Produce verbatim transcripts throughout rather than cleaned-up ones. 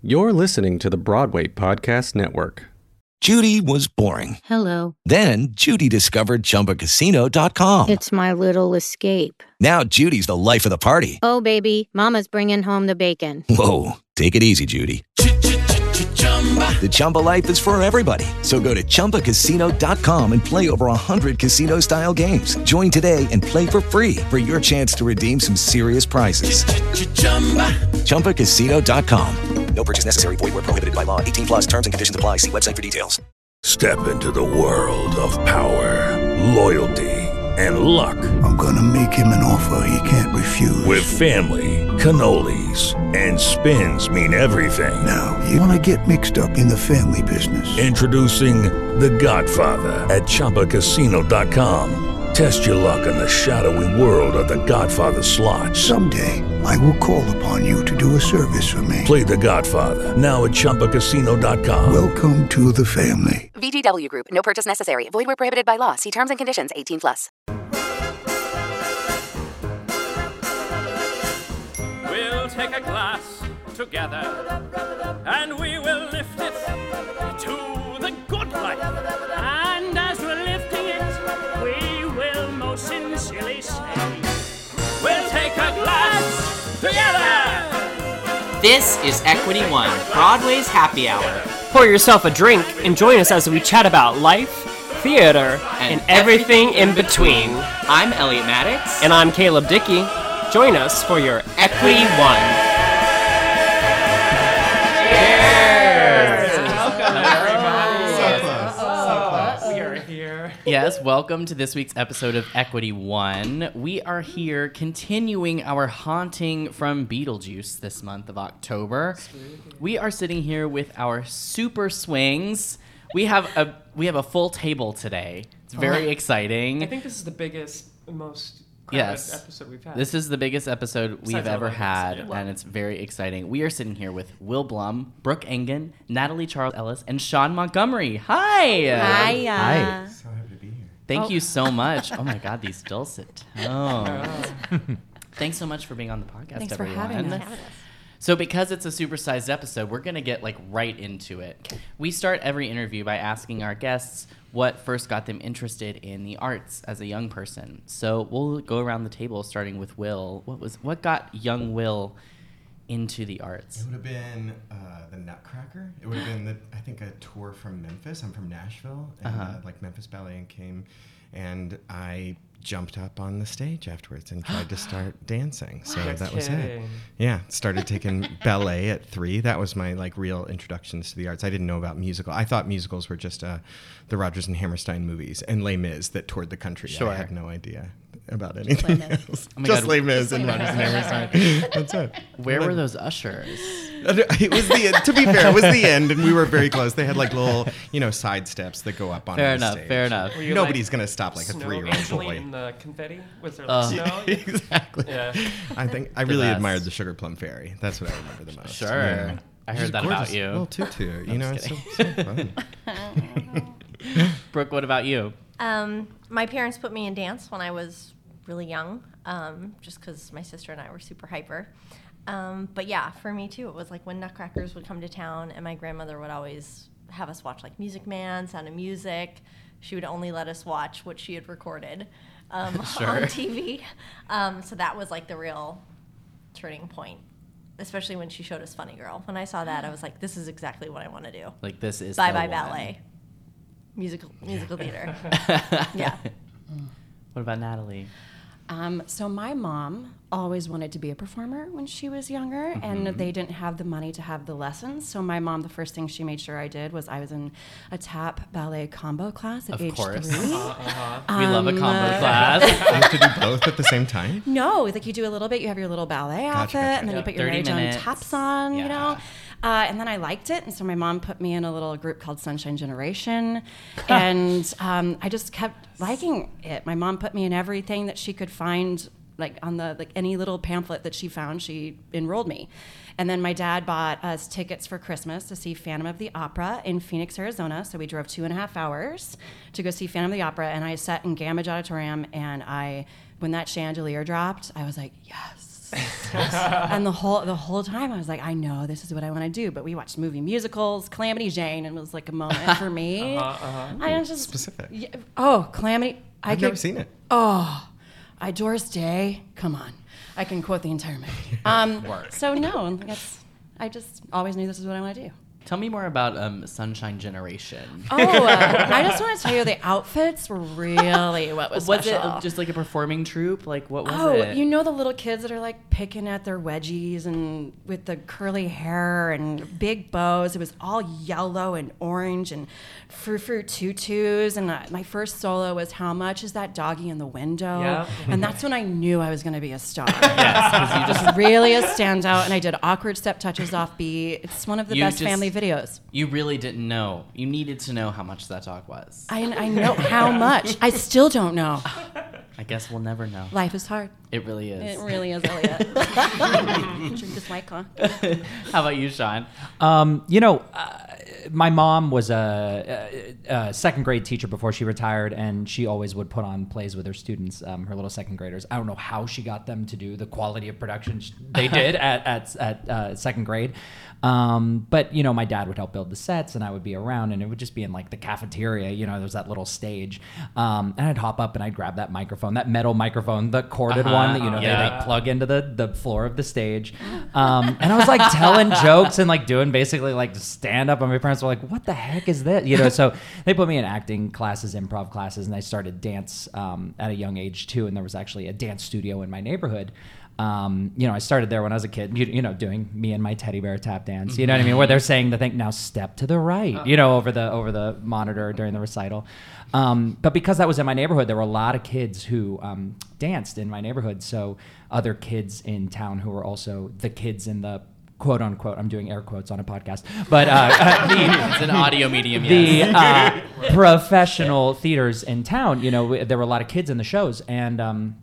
You're listening to the Broadway Podcast Network. Judy was boring. Hello. Then Judy discovered Chumba Casino dot com. It's my little escape. Now Judy's the life of the party. Oh, baby, mama's bringing home the bacon. Whoa, take it easy, Judy. The Chumba life is for everybody. So go to Chumba Casino dot com and play over one hundred casino-style games. Join today and play for free for your chance to redeem some serious prizes. Chumba Casino dot com. No purchase necessary. Void where prohibited by law. eighteen plus terms and conditions apply. See website for details. Step into the world of power, loyalty, and luck. I'm going to make him an offer he can't refuse. With family, cannolis, and spins mean everything. Now, you want to get mixed up in the family business. Introducing The Godfather at Chumba Casino dot com. Test your luck in the shadowy world of The Godfather slot. Someday, I will call upon you to do a service for me. Play The Godfather, now at Chumba Casino dot com. Welcome to the family. V G W Group. No purchase necessary. Void where prohibited by law. See terms and conditions. eighteen plus. We'll take a glass together, and we will lift it to the good life. And as we're lifting it, we will most sincerely say, we'll take a glass together. This is Equity One, Broadway's happy hour. Pour yourself a drink and join us as we chat about life, theater, and, and everything, everything in between. I'm Elliot Maddox. And I'm Caleb Dickey. Join us for your Equity One. Yes, welcome to this week's episode of Equity One. We are here continuing our haunting from Beetlejuice this month of October. We are sitting here with our super swings. We have a we have a full table today. It's very oh, exciting. I think this is the biggest, most yes. episode we've had. This is the biggest episode Besides we've ever had, yeah. and it's very exciting. We are sitting here with Will Blum, Brooke Engen, Natalie Charles Ellis, and Sean Montgomery. Hi! Hi! Hi! So happy to be here. Thank oh. you so much. Oh my God, these dulcet tones. Thanks so much for being on the podcast, Thanks everyone. for having us. So because it's a supersized episode, we're going to get like right into it. We start every interview by asking our guests what first got them interested in the arts as a young person. So we'll go around the table starting with Will. What was what got young Will into the arts? It would have been uh, the Nutcracker. It would have been, the, I think, a tour from Memphis. I'm from Nashville, and uh-huh. uh, like Memphis Ballet came, and I jumped up on the stage afterwards and tried to start dancing. So That's that was kidding. it. Yeah, started taking ballet at three. That was my like real introductions to the arts. I didn't know about musical. I thought musicals were just uh, the Rodgers and Hammerstein movies and Les Mis that toured the country. Sure. I had no idea about anything else. Oh my just God. Les Mis and Rodgers and Hammerstein. That's it. Where were those ushers? It was the to be fair, it was the end, and we were very close. They had like little, you know, side steps that go up on fair the enough, stage. Fair enough. Nobody's like gonna stop like a three-year-old boy. In the confetti? Was there Uh, like snow? Exactly. Yeah. I think I really admired the Sugar Plum Fairy. That's what I remember the most. Sure. Yeah. I heard that gorgeous about you. Little tutu, you know, it's so, so fun. Brooke, what about you? Um, my parents put me in dance when I was really young, um, just because my sister and I were super hyper. Um, but yeah, for me too, it was like when Nutcrackers would come to town, and my grandmother would always have us watch like Music Man, Sound of Music. She would only let us watch what she had recorded um, Sure. on T V. Um, so that was like the real turning point, especially when she showed us Funny Girl. When I saw that, I was like, this is exactly what I want to do. Like this is Bye the Bye one. Ballet. Musical musical theater. Yeah. What about Natalie? Um, so my mom always wanted to be a performer when she was younger, Mm-hmm. and they didn't have the money to have the lessons. So my mom, the first thing she made sure I did was I was in a tap ballet combo class at Of age course. three. Uh-huh. We love a Um, combo uh, class. You have to do both at the same time? No, like you do a little bit, you have your little ballet Gotcha, outfit, gotcha. and then Yeah. you put your thirty Mary Joan minutes. taps on, Yeah. you know. Uh, and then I liked it, and so my mom put me in a little group called Sunshine Generation, and um, I just kept liking it. My mom put me in everything that she could find, like on the like any little pamphlet that she found, she enrolled me. And then my dad bought us tickets for Christmas to see Phantom of the Opera in Phoenix, Arizona. So we drove two and a half hours to go see Phantom of the Opera, and I sat in Gamage Auditorium, and I, when that chandelier dropped, I was like, yes. and the whole the whole time I was like, I know this is what I want to do. But we watched movie musicals, Calamity Jane, and it was like a moment for me. Uh-huh, uh-huh. I was just specific. Yeah, oh, Calamity! I I've could, never seen it. Oh, I Doris Day. Come on, I can quote the entire movie. Um, so no, that's I just always knew this is what I want to do. Tell me more about um, Sunshine Generation. Oh, uh, I just want to tell you the outfits were really what was Was special. it just like a performing troupe? Like what was Oh, it? you know the little kids that are like picking at their wedgies and with the curly hair and big bows. It was all yellow and orange and frou-frou tutus. And uh, my first solo was How Much Is That Doggy in the Window? Yeah. And that's when I knew I was going to be a star. Yes, 'cause you just really a standout. And I did Awkward Step Touches Off Beat. It's one of the You best just- family videos. You really didn't know. You needed to know how much that dog was. I, I know how much. I still don't know. I guess we'll never know. Life is hard. It really is. It really is, Elliot. Drink this White Claw. How about you, Sean? Um, you know, uh, my mom was a, a, a second grade teacher before she retired, and she always would put on plays with her students, um, her little second graders. I don't know how she got them to do the quality of production sh- they did at at, at uh, second grade. Um, but, you know, my dad would help build the sets, and I would be around, and it would just be in like the cafeteria. You know, there was that little stage, um, and I'd hop up and I'd grab that microphone, that metal microphone, the corded Uh-huh. one that you know Yeah. they like plug into the the floor of the stage. Um, and I was like telling jokes and like doing basically like stand up, and my parents were like, "What the heck is that?" You know, so they put me in acting classes, improv classes, and I started dance um, at a young age too. And there was actually a dance studio in my neighborhood. Um, you know, I started there when I was a kid, you, you know, doing me and my teddy bear tap dance, you know what I mean? Where they're saying the thing, now step to the right, you know, over the, over the monitor during the recital. Um, but because that was in my neighborhood, there were a lot of kids who, um, danced in my neighborhood. So other kids in town who were also the kids in the quote unquote, I'm doing air quotes on a podcast, but, uh, the, it's an audio medium. The, Yes. uh, professional theaters in town, you know, there were a lot of kids in the shows, and, um,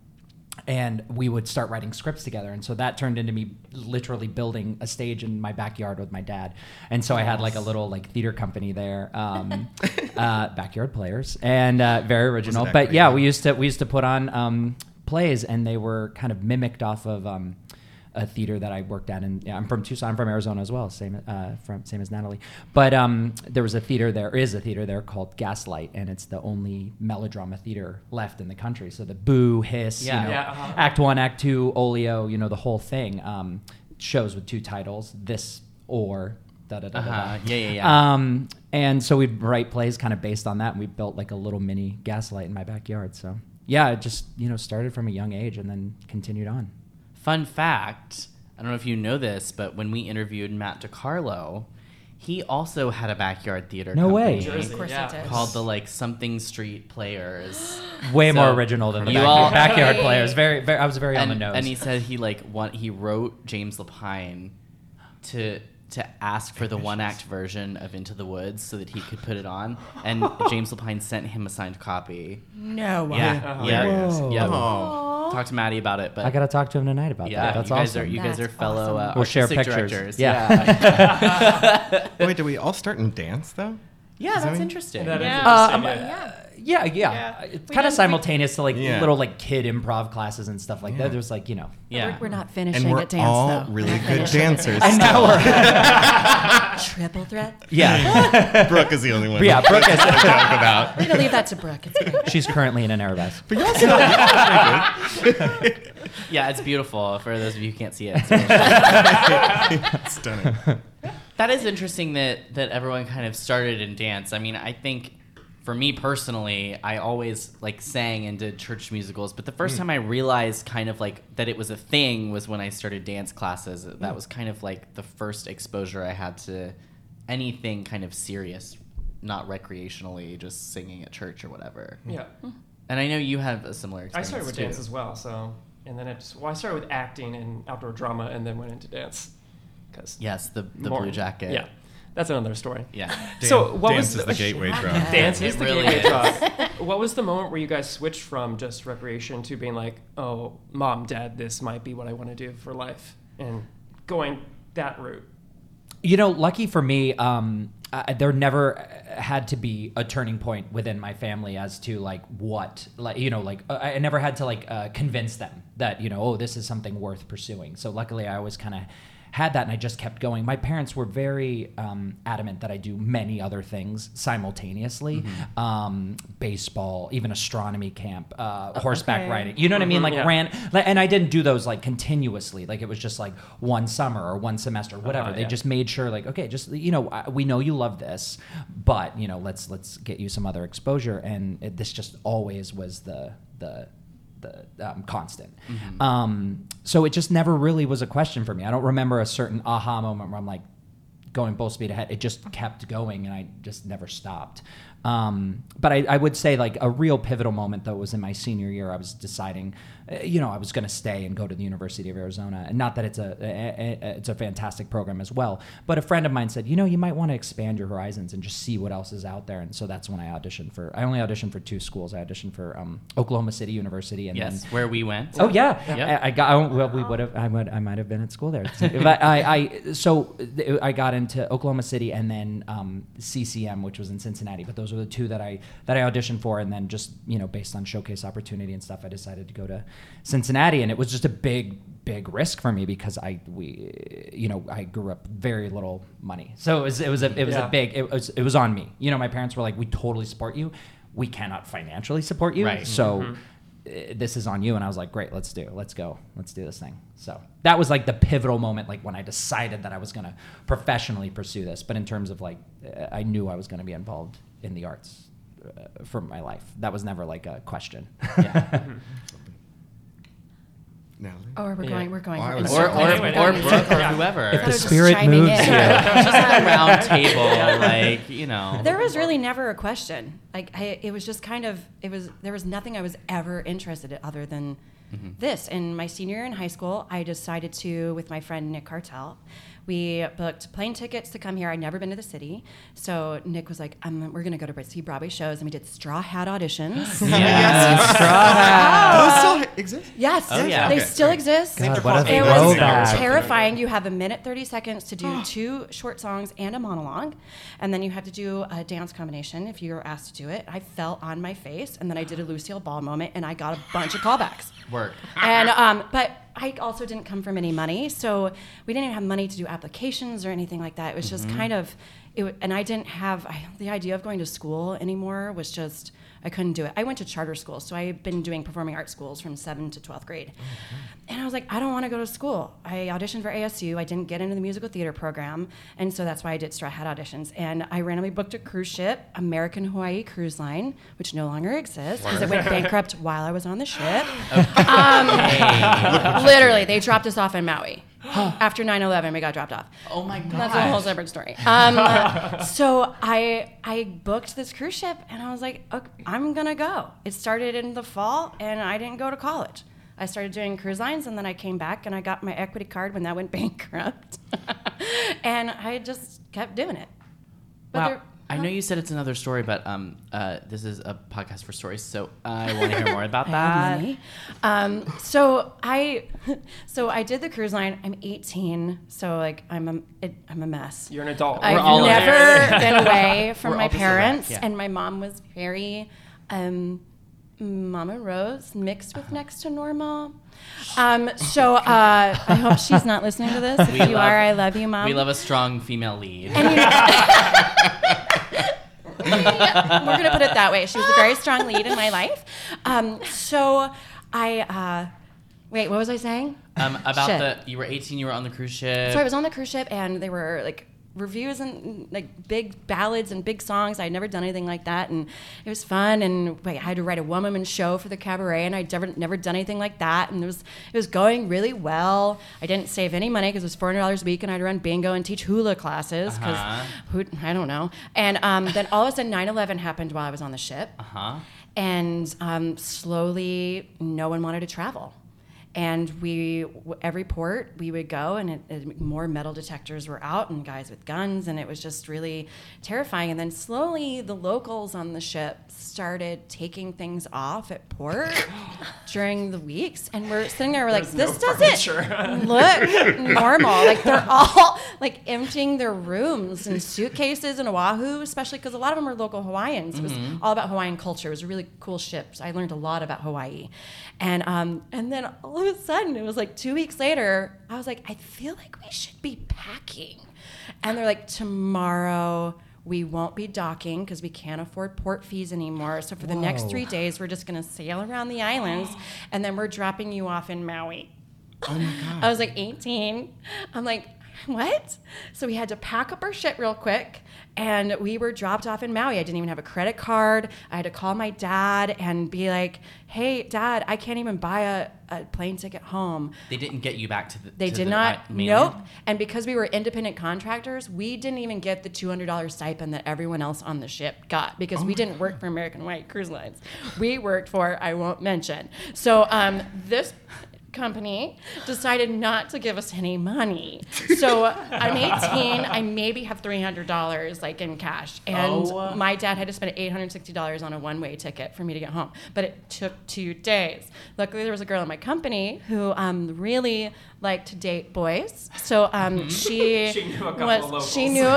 and we would start writing scripts together. And so that turned into me literally building a stage in my backyard with my dad. And so I had like a little like theater company there, um, uh, Backyard Players, and uh, very original. But great? yeah, we used to we used to put on um, plays, and they were kind of mimicked off of um, a theater that I worked at. And yeah, I'm from Tucson, I'm from Arizona as well, same uh, from same as Natalie. But um, there was a theater there, is a theater there called Gaslight, and it's the only melodrama theater left in the country. So the boo, hiss, Yeah. you know, Yeah, uh-huh. Act One, Act Two, Oleo, you know, the whole thing. Um, shows with two titles, this or da da da da. Uh-huh. da. Yeah, yeah, yeah. Um, and so we'd write plays kind of based on that, and we built like a little mini Gaslight in my backyard. So yeah, it just, you know, started from a young age and then continued on. Fun fact, I don't know if you know this, but when we interviewed Matt DiCarlo, he also had a backyard theater No way. company Jersey, Of course yeah. he did. called the like Something Street Players. Way So more original than the you backyard, all- backyard players. Very, very. I was very and, on the nose. And he said he like one, he wrote James Lapine to to ask for the one act version of Into the Woods so that he could put it on, and James Lapine sent him a signed copy. No way. Yeah, Uh-huh. yeah, Whoa. yeah. Aw. Talk to Maddie about it, but I gotta talk to him tonight about yeah, that. That's you guys awesome. are you guys That's are fellow uh, awesome. We'll share artistic pictures. directors. Yeah. Wait, do we all start in dance though? Yeah, Is that that's what- interesting. That is Yeah. interesting, Um, yeah. Yeah. Yeah, yeah. Yeah. It's We kind of didn't- simultaneous to like Yeah. little like kid improv classes and stuff like Yeah. that. There's like, you know. Yeah. We're, we're not finishing And we're at dance, all though. really We're good finishing. dancers. And now we're Triple threat. yeah. Brooke is the only one. Yeah, Brooke is- to talk about. We're gonna leave that to Brooke. It's great. She's currently in an Arabesque. But y'all sound Yeah, it's beautiful. For those of you who can't see it, it's stunning. that is interesting that that everyone kind of started in dance. I mean, I think for me personally, I always like sang and did church musicals, but the first Mm. time I realized kind of like that it was a thing was when I started dance classes. That Mm. was kind of like the first exposure I had to anything kind of serious, not recreationally, just singing at church or whatever. Yeah. And I know you have a similar I experience started with too. dance as well, so and then it's well, I started with acting and outdoor drama, and then went into dance. Cause Yes, the the more- blue jacket. Yeah, that's another story. Yeah. So what dance was is the gateway drug. Dance It is the really gateway is. drug. What was the moment where you guys switched from just recreation to being like, oh, mom, dad, this might be what I want to do for life, and going that route? You know, lucky for me, um, uh, there never had to be a turning point within my family as to like what, like, you know, like uh, I never had to like uh, convince them that, you know, oh, this is something worth pursuing. So luckily I always kind of had that, and I just kept going. My parents were very um, adamant that I do many other things simultaneously. Mm-hmm. Um, baseball, even astronomy camp, uh, horseback Okay. riding. You know what I mean? Like Yeah. ran, like, and I didn't do those like continuously. Like it was just like one summer or one semester, whatever. Uh-huh, they yeah. just made sure, like, okay, just you know, I- we know you love this, but you know, let's let's get you some other exposure. And it, this just always was the the. the um, constant. Mm-hmm. Um, so it just never really was a question for me. I don't remember a certain aha moment where I'm like going full speed ahead. It just kept going and I just never stopped. Um, but I, I would say like a real pivotal moment though was in my senior year. I was deciding, uh, you know, I was going to stay and go to the University of Arizona, and not that it's a, a, a it's a fantastic program as well. But a friend of mine said, you know, you might want to expand your horizons and just see what else is out there. And so that's when I auditioned for. I only auditioned for two schools. I auditioned for um, Oklahoma City University, and Yes, then where we went. Oh yeah, Yeah. I, I got. I, well, we would have. I would. I might have been at school there. But I, I. So th- I got into Oklahoma City and then um, C C M, which was in Cincinnati. But those were the two that I that I auditioned for, and then just you know based on showcase opportunity and stuff, I decided to go to Cincinnati, and it was just a big, big risk for me because I we you know I grew up very little money, so it was it was a it was Yeah. a big it was it was on me. You know, my parents were like, we totally support you. We cannot financially support you, Right. so. Mm-hmm. Uh, this is on you. And I was like, great, let's do it. Let's go. Let's do this thing. So that was like the pivotal moment, like when I decided that I was going to professionally pursue this. But in terms of like, uh, I knew I was going to be involved in the arts uh, for my life. That was never like a question. Yeah. Natalie? Oh, we're Yeah. going. We're going. Oh, I in was- or circles. or, We're or going in Brooke or circles. whoever. If the was just spirit chiming moves in. you. Yeah. Just at a round table, like, you know. There was really never a question. Like I, it was just kind of it was there was nothing I was ever interested in other than this. In my senior year in high school, I decided to, with my friend Nick Cartel, we booked plane tickets to come here. I'd never been to the city, so Nick was like, um, "We're gonna go to see Broadway shows," and we did Straw Hat auditions. Yes. Straw hat. Those still exist? Yes, Oh, yeah. they Okay, still great. exist. God, They're what called a It Throwback. was throwback. terrifying. You have a minute thirty seconds to do two short songs and a monologue, and then you have to do a dance combination if you were asked to do it. I fell on my face, and then I did a Lucille Ball moment, and I got a bunch of callbacks. Work. And um, but I also didn't come from any money, so we didn't even have money to do applications or anything like that. It was just kind of, it, w- and I didn't have I, the idea of going to school anymore was just I couldn't do it. I went to charter school, so I've been doing performing arts schools from seventh to twelfth grade, and I was like, I don't want to go to school. I auditioned for A S U. I didn't get into the musical theater program, and so that's why I did Straw Hat auditions. And I randomly booked a cruise ship, American Hawaii Cruise Line, which no longer exists because it went bankrupt while I was on the ship. Um, literally, they dropped us off in Maui. After nine eleven, we got dropped off. Oh my god. That's a whole separate story. Um, so I I booked this cruise ship, and I was like, okay, I'm gonna go. It started in the fall, and I didn't go to college. I started doing cruise lines, and then I came back, and I got my equity card when that went bankrupt, and I just kept doing it. But Wow. there- I know you said it's another story, but um, uh, this is a podcast for stories, so I want to hear more about I that. have money. Um, so I, so I did the cruise line. I'm eighteen, so like I'm a, it, I'm a mess. You're an adult. I've We're all never been away from We're my all just a wreck, parents, yeah. and my mom was very, um, Mama Rose mixed with next to normal. Um, so uh, I hope she's not listening to this. If We you love- are, I love you, Mom. We love a strong female lead. And you Yeah, we're gonna put it that way. She was a very strong lead in my life. Um, so I uh, wait. What was I saying? Um, about Shit. the you were eighteen, you were on the cruise ship. So I was on the cruise ship, and there were like reviews and like big ballads and big songs. I'd never done anything like that, and it was fun. And wait, I had to write a one-woman show for the cabaret, and I'd never never done anything like that. And it was it was going really well. I didn't save any money because it was four hundred dollars a week, and I had to run bingo and teach hula classes because Uh-huh. who I don't know. And um, then all of a sudden, nine eleven happened while I was on the ship, Uh huh. and um, slowly no one wanted to travel. And we, every port we would go, and it, it, more metal detectors were out, and guys with guns, and it was just really terrifying. And then slowly, the locals on the ship started taking things off at port during the weeks, and we're sitting there, we're like, There's this no doesn't furniture. look normal. Like they're all like emptying their rooms and suitcases in Oahu, especially because a lot of them are local Hawaiians. It was Mhm. all about Hawaiian culture. It was a really cool ship. So I learned a lot about Hawaii. And um, and then all of a sudden, it was like two weeks later, I was like, I feel like we should be packing. And they're like, tomorrow we won't be docking because we can't afford port fees anymore. So for the next Whoa. three days, we're just going to sail around the islands, and then we're dropping you off in Maui. Oh my God. I was like eighteen. I'm like, what? So we had to pack up our shit real quick, and we were dropped off in Maui. I didn't even have a credit card. I had to call my dad and be like, hey, Dad, I can't even buy a, a plane ticket home. They didn't get you back to the. They to did the not. i- mainland? Nope. And because we were independent contractors, we didn't even get the two hundred dollars stipend that everyone else on the ship got because Oh we my didn't work for American White Cruise Lines. We worked for, I won't mention. So um, this company decided not to give us any money. So I'm eighteen. I maybe have three hundred dollars like in cash. And Oh. my dad had to spend eight hundred sixty dollars on a one-way ticket for me to get home. But it took two days. Luckily, there was a girl in my company who um, really liked to date boys. So um, she, She knew a couple was, of locals. she knew a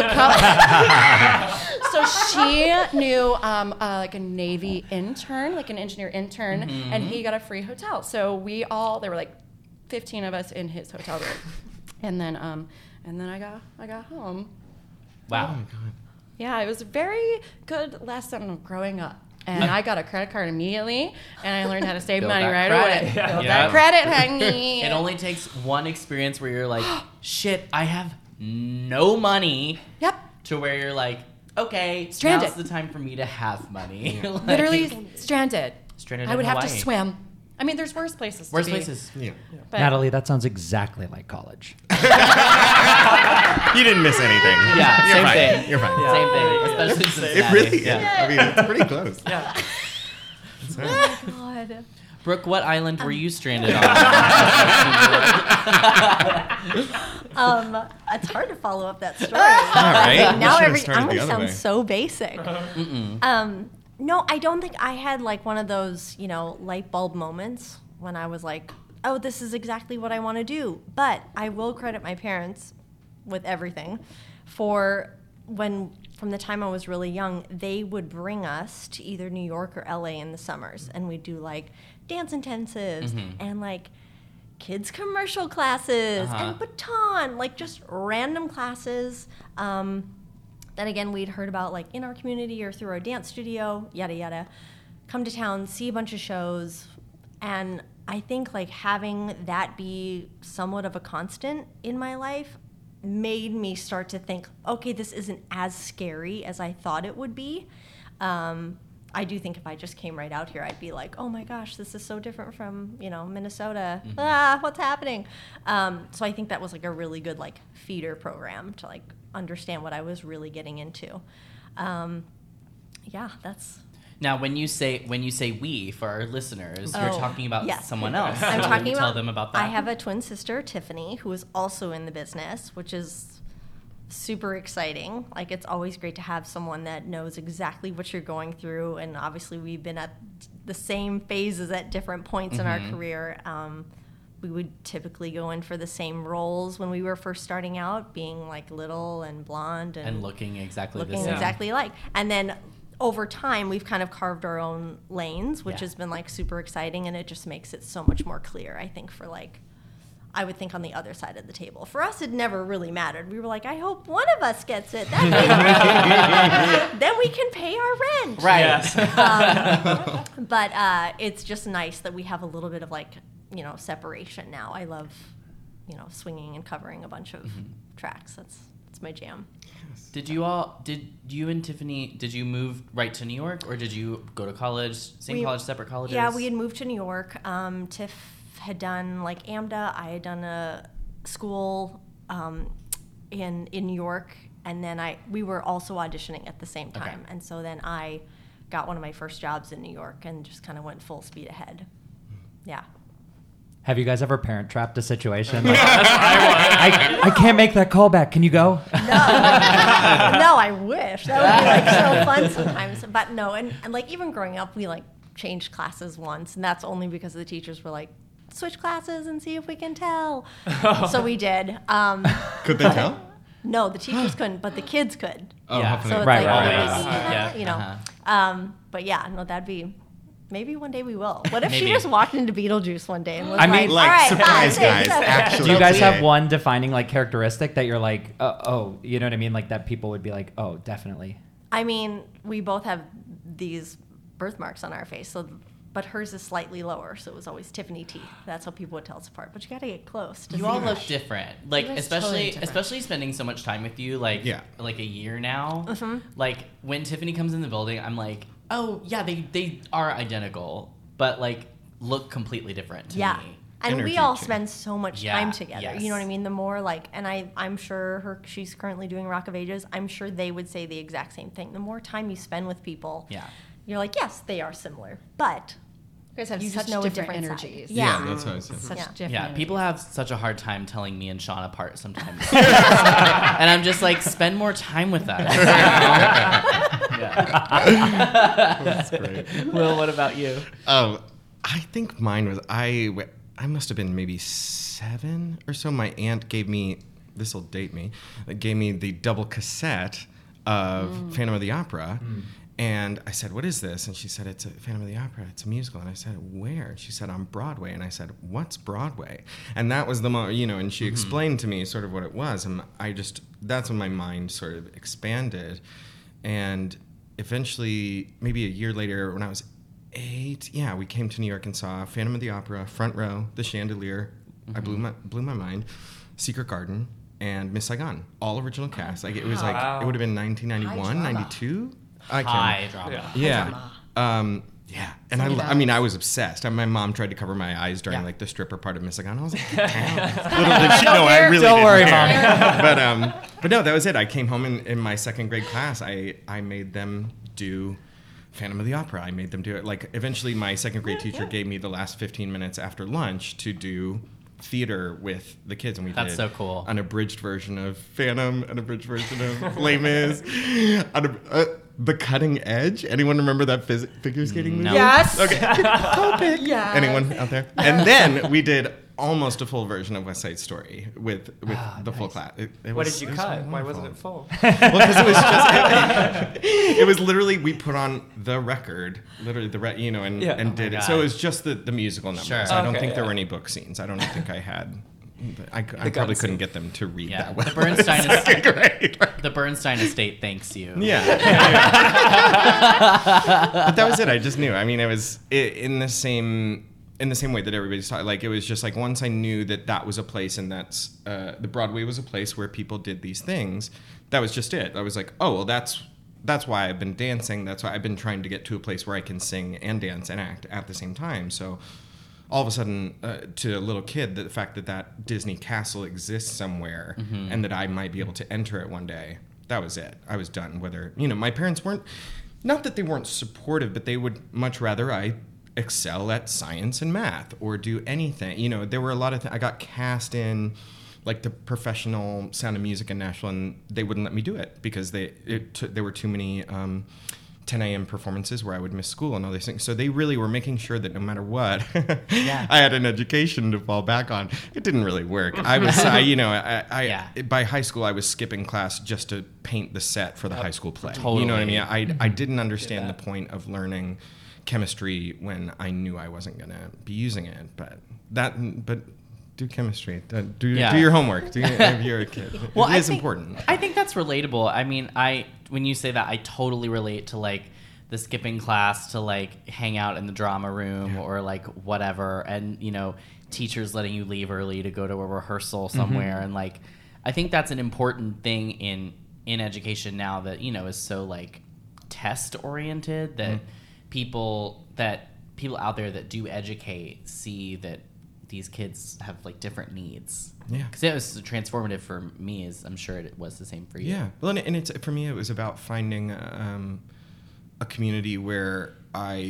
couple. So she knew um, uh, like a Navy intern, like an engineer intern, Mhm. and he got a free hotel. So we all, there were like fifteen of us in his hotel room. And then um, and then I got I got home. Wow. Oh my God. Yeah, it was a very good lesson of growing up. And I got a credit card immediately, and I learned how to save Build money that right credit. away. Yeah. Build Yeah. that credit, honey. It only takes one experience where you're like, shit, I have no money. Yep. To where you're like, okay, Stranded. now's the time for me to have money. Like- Literally stranded. Stranded I would in have to Hawaii. swim. I mean, there's worse places Worse to be. places. Yeah. But- Natalie, that sounds exactly like college. You didn't miss anything. Yeah, You're same fine. thing. You're fine. Same thing, Yeah. especially It Cincinnati. really Yeah. is. I mean, it's pretty close. Yeah. Oh my God. Brooke, what island were you stranded on? um, it's hard to follow up that story. right? We Now should've every started I'm the gonna other sound way. so basic. Mm-mm. Um, no, I don't think I had like one of those, you know, light bulb moments when I was like, oh, this is exactly what I want to do. But I will credit my parents with everything for when, from the time I was really young, they would bring us to either New York or L A in the summers, and we'd do like dance intensives Mhm. and like kids commercial classes Uh-huh. and baton, like just random classes. Um, that again we'd heard about like in our community or through our dance studio, yada yada. Come to town, see a bunch of shows, and I think like having that be somewhat of a constant in my life made me start to think, okay, this isn't as scary as I thought it would be. Um, I do think if I just came right out here, I'd be like, oh my gosh, this is so different from, you know, Minnesota. Mhm. Ah, what's happening? Um, so I think that was like a really good like feeder program to like understand what I was really getting into. Um, yeah, that's. Now, when you say when you say we for our listeners, you're Oh, talking about yes. someone else. I'm So talking you about. tell them about that. I have a twin sister, Tiffany, who is also in the business, which is super exciting. Like, it's always great to have someone that knows exactly what you're going through, and obviously we've been at the same phases at different points in our Mhm. career. Um, we would typically go in for the same roles when we were first starting out, being like little and blonde and, And looking exactly the looking same. exactly alike. And then over time, we've kind of carved our own lanes, which Yeah. has been like super exciting, and it just makes it so much more clear, I think, for like, I would think on the other side of the table. For us, it never really mattered. We were like, I hope one of us gets it. That way, then we can pay our rent. Right. Yes. Um, but uh, it's just nice that we have a little bit of like, you know, separation now. I love, you know, swinging and covering a bunch of Mhm. tracks. That's that's my jam. Did you all? Did you and Tiffany? Did you move right to New York, or did you go to college? Same We- college, separate colleges? Yeah, we had moved to New York. Um, Tiff had done like AMDA. I had done a school um, in in New York, and then I we were also auditioning at the same Okay. time. And so then I got one of my first jobs in New York and just kind of went full speed ahead. Yeah. Have you guys ever parent trapped a situation? Like, I, I can't make that call back. Can you go? No, no, I wish. That would be like so fun sometimes. But no, and, and like even growing up, we like changed classes once, and that's only because the teachers were like, switch classes and see if we can tell. So we did. Um, Could they tell? No, the teachers couldn't, but the kids could. Oh, Yeah. hopefully. So it's Right, like, right, always, right, right, yeah. you know. Uh-huh. Um, but yeah, no, that'd be. Maybe one day we will. What if Maybe. she just walked into Beetlejuice one day and was I mean, like, like, all right, surprise, guys, guys, actually. Do you guys Yeah. have one defining like characteristic that you're like, uh, oh, you know what I mean? Like that people would be like, oh, definitely. I mean, we both have these birthmarks on our face, so but hers is slightly lower, so it was always Tiffany teeth. That's how people would tell us apart. But you gotta get close. To You see all her. look different, like guys especially totally different. especially spending so much time with you, like Yeah. like a year now. Mhm. Like when Tiffany comes in the building, I'm like, oh yeah, they they are identical, but like look completely different to Yeah. me. And Energy we all change. spend so much Yeah, time together. yes. You know what I mean? The more like, and I, I'm sure her, she's currently doing Rock of Ages. I'm sure they would say the exact same thing. The more time you spend with people, Yeah. you're like, yes, they are similar, but You guys have you such just know a different different side. energies. Yeah. Yeah, that's what I said. Such Yeah. different Yeah, energies. people have such a hard time telling me and Sean apart sometimes. And I'm just like, spend more time with us. Yeah. That's great. Will, what about you? Um, I think mine was I. w- I must have been maybe seven or so. My aunt gave me. This will date me. Gave me the double cassette of Mm. Phantom of the Opera. And I said, "What is this?" And she said, "It's a Phantom of the Opera. It's a musical." And I said, "Where?" And she said, "On Broadway." And I said, "What's Broadway?" And that was the moment, you know. And she explained to me sort of what it was, and I just that's when my mind sort of expanded. And eventually, maybe a year later, when I was eight, yeah, we came to New York and saw Phantom of the Opera, front row, The Chandelier. I blew my blew my mind. Secret Garden and Miss Saigon, all original cast. Like it was like Wow. it would have been nineteen ninety-one, ninety-two. I High can't. drama. Yeah. Um, yeah. And I, I mean, I was obsessed. And my mom tried to cover my eyes during Yeah. like the stripper part of Miss Saigon. I was like, "Get down." Little did she know, I really Don't didn't worry, care. Mom. but um, but no, that was it. I came home in, in my second grade class. I I made them do Phantom of the Opera. I made them do it. Like eventually, my second grade teacher gave me the last fifteen minutes after lunch to do theater with the kids, and we That's did so cool. an abridged version of Phantom, an abridged version of Les Mis, an, ab- uh, The Cutting Edge. Anyone remember that phys- figure skating movie? No. Yes. Okay. Topic. Yes. Anyone out there? And then we did almost a full version of West Side Story with with the full class. It, it What was- did you it was cut? so Why wasn't wonderful. it full? Well, because it was just it, it was literally we put on the record, literally the re- you know, and, Yeah. and Oh did my it. God. So it was just the, the musical numbers. Sure. I don't Okay, think there yeah. were any book scenes. I don't think I had. I, I gun probably couldn't scene. get them to read Yeah. that well. The Bernstein Second estate, grade. the Bernstein estate thanks you. Yeah. But that was it. I just knew. I mean, it was i in the same in the same way that everybody's talking. Like it was just like once I knew that that was a place, and that's uh, the Broadway was a place where people did these things. That was just it. I was like, oh well, that's that's why I've been dancing. That's why I've been trying to get to a place where I can sing and dance and act at the same time. So. All of a sudden, uh, to a little kid, the fact that that Disney castle exists somewhere Mhm. and that I might be able to enter it one day, that was it. I was done. Whether, you know, my parents weren't, not that they weren't supportive, but they would much rather I excel at science and math or do anything. You know, there were a lot of things. I got cast in like the professional Sound of Music in Nashville, and they wouldn't let me do it because they it t- there were too many um, ten a.m. performances where I would miss school and all these things. So they really were making sure that no matter what, Yeah. I had an education to fall back on. It didn't really work. I was, I, you know, I, I Yeah. by high school I was skipping class just to paint the set for the high school play. Totally. You know what I mean? I, I didn't understand the that. point of learning chemistry when I knew I wasn't gonna be using it. But that, but. Do chemistry. Uh, Do, Yeah. do your homework. Do your, if you're a kid. Well, it I is think- important. I think that's relatable. I mean, I when you say that, I totally relate to like the skipping class to like hang out in the drama room or like whatever, and you know, teachers letting you leave early to go to a rehearsal somewhere, and like I think that's an important thing in in education now that you know is so like test oriented that people that people out there that do educate see that these kids have like different needs. Yeah. Because it was transformative for me, as I'm sure it was the same for you. Yeah. Well, and, and it's for me, it was about finding um, a community where I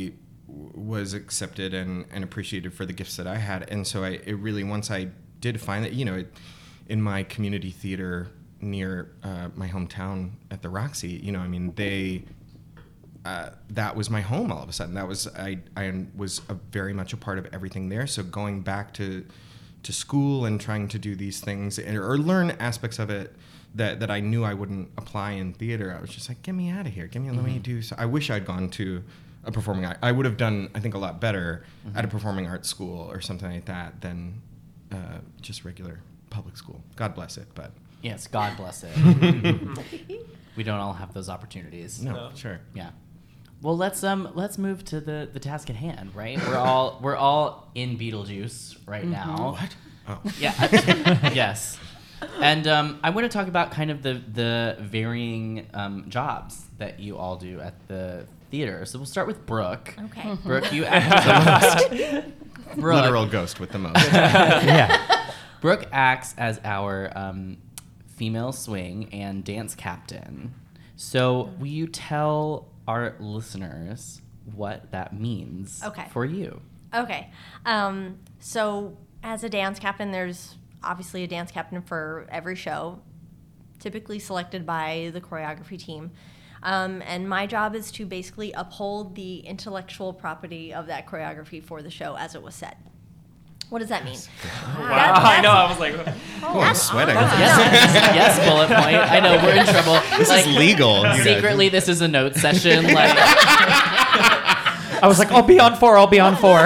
was accepted and, and appreciated for the gifts that I had. And so I, it really, once I did find that, you know, it, in my community theater near uh, my hometown at the Roxy, you know, I mean, they, uh, that was my home all of a sudden. That was, I, I was a, very much a part of everything there. So going back to, to school and trying to do these things and, or learn aspects of it that, that I knew I wouldn't apply in theater, I was just like, get me out of here. Get me, mm-hmm. let me do, so I wish I'd gone to a performing art. I would have done, I think, a lot better mm-hmm. at a performing arts school or something like that than uh, just regular public school. God bless it, but. Yes, God bless it. We don't all have those opportunities. No, no, sure. Yeah. Well, let's um let's move to the, the task at hand, right? We're all we're all in Beetlejuice right mm-hmm. now. What? Oh. Yeah. Yes. And um, I want to talk about kind of the the varying um, jobs that you all do at the theater. So we'll start with Brooke. Okay. Brooke, you act as the most. Brooke. Literal ghost with the most. Yeah. Brooke acts as our um, female swing and dance captain. So will you tell our listeners what that means okay. for you? Okay. Um, so as a dance captain, there's obviously a dance captain for every show, typically selected by the choreography team. Um, and my job is to basically uphold the intellectual property of that choreography for the show as it was set. What does that mean? Wow, that, I know. I was like, oh, I'm sweating. Yes, yes, bullet point. I know, we're in trouble. This like, is legal. Secretly, this is a note session. Like, I was like, I'll be on four, I'll be on four.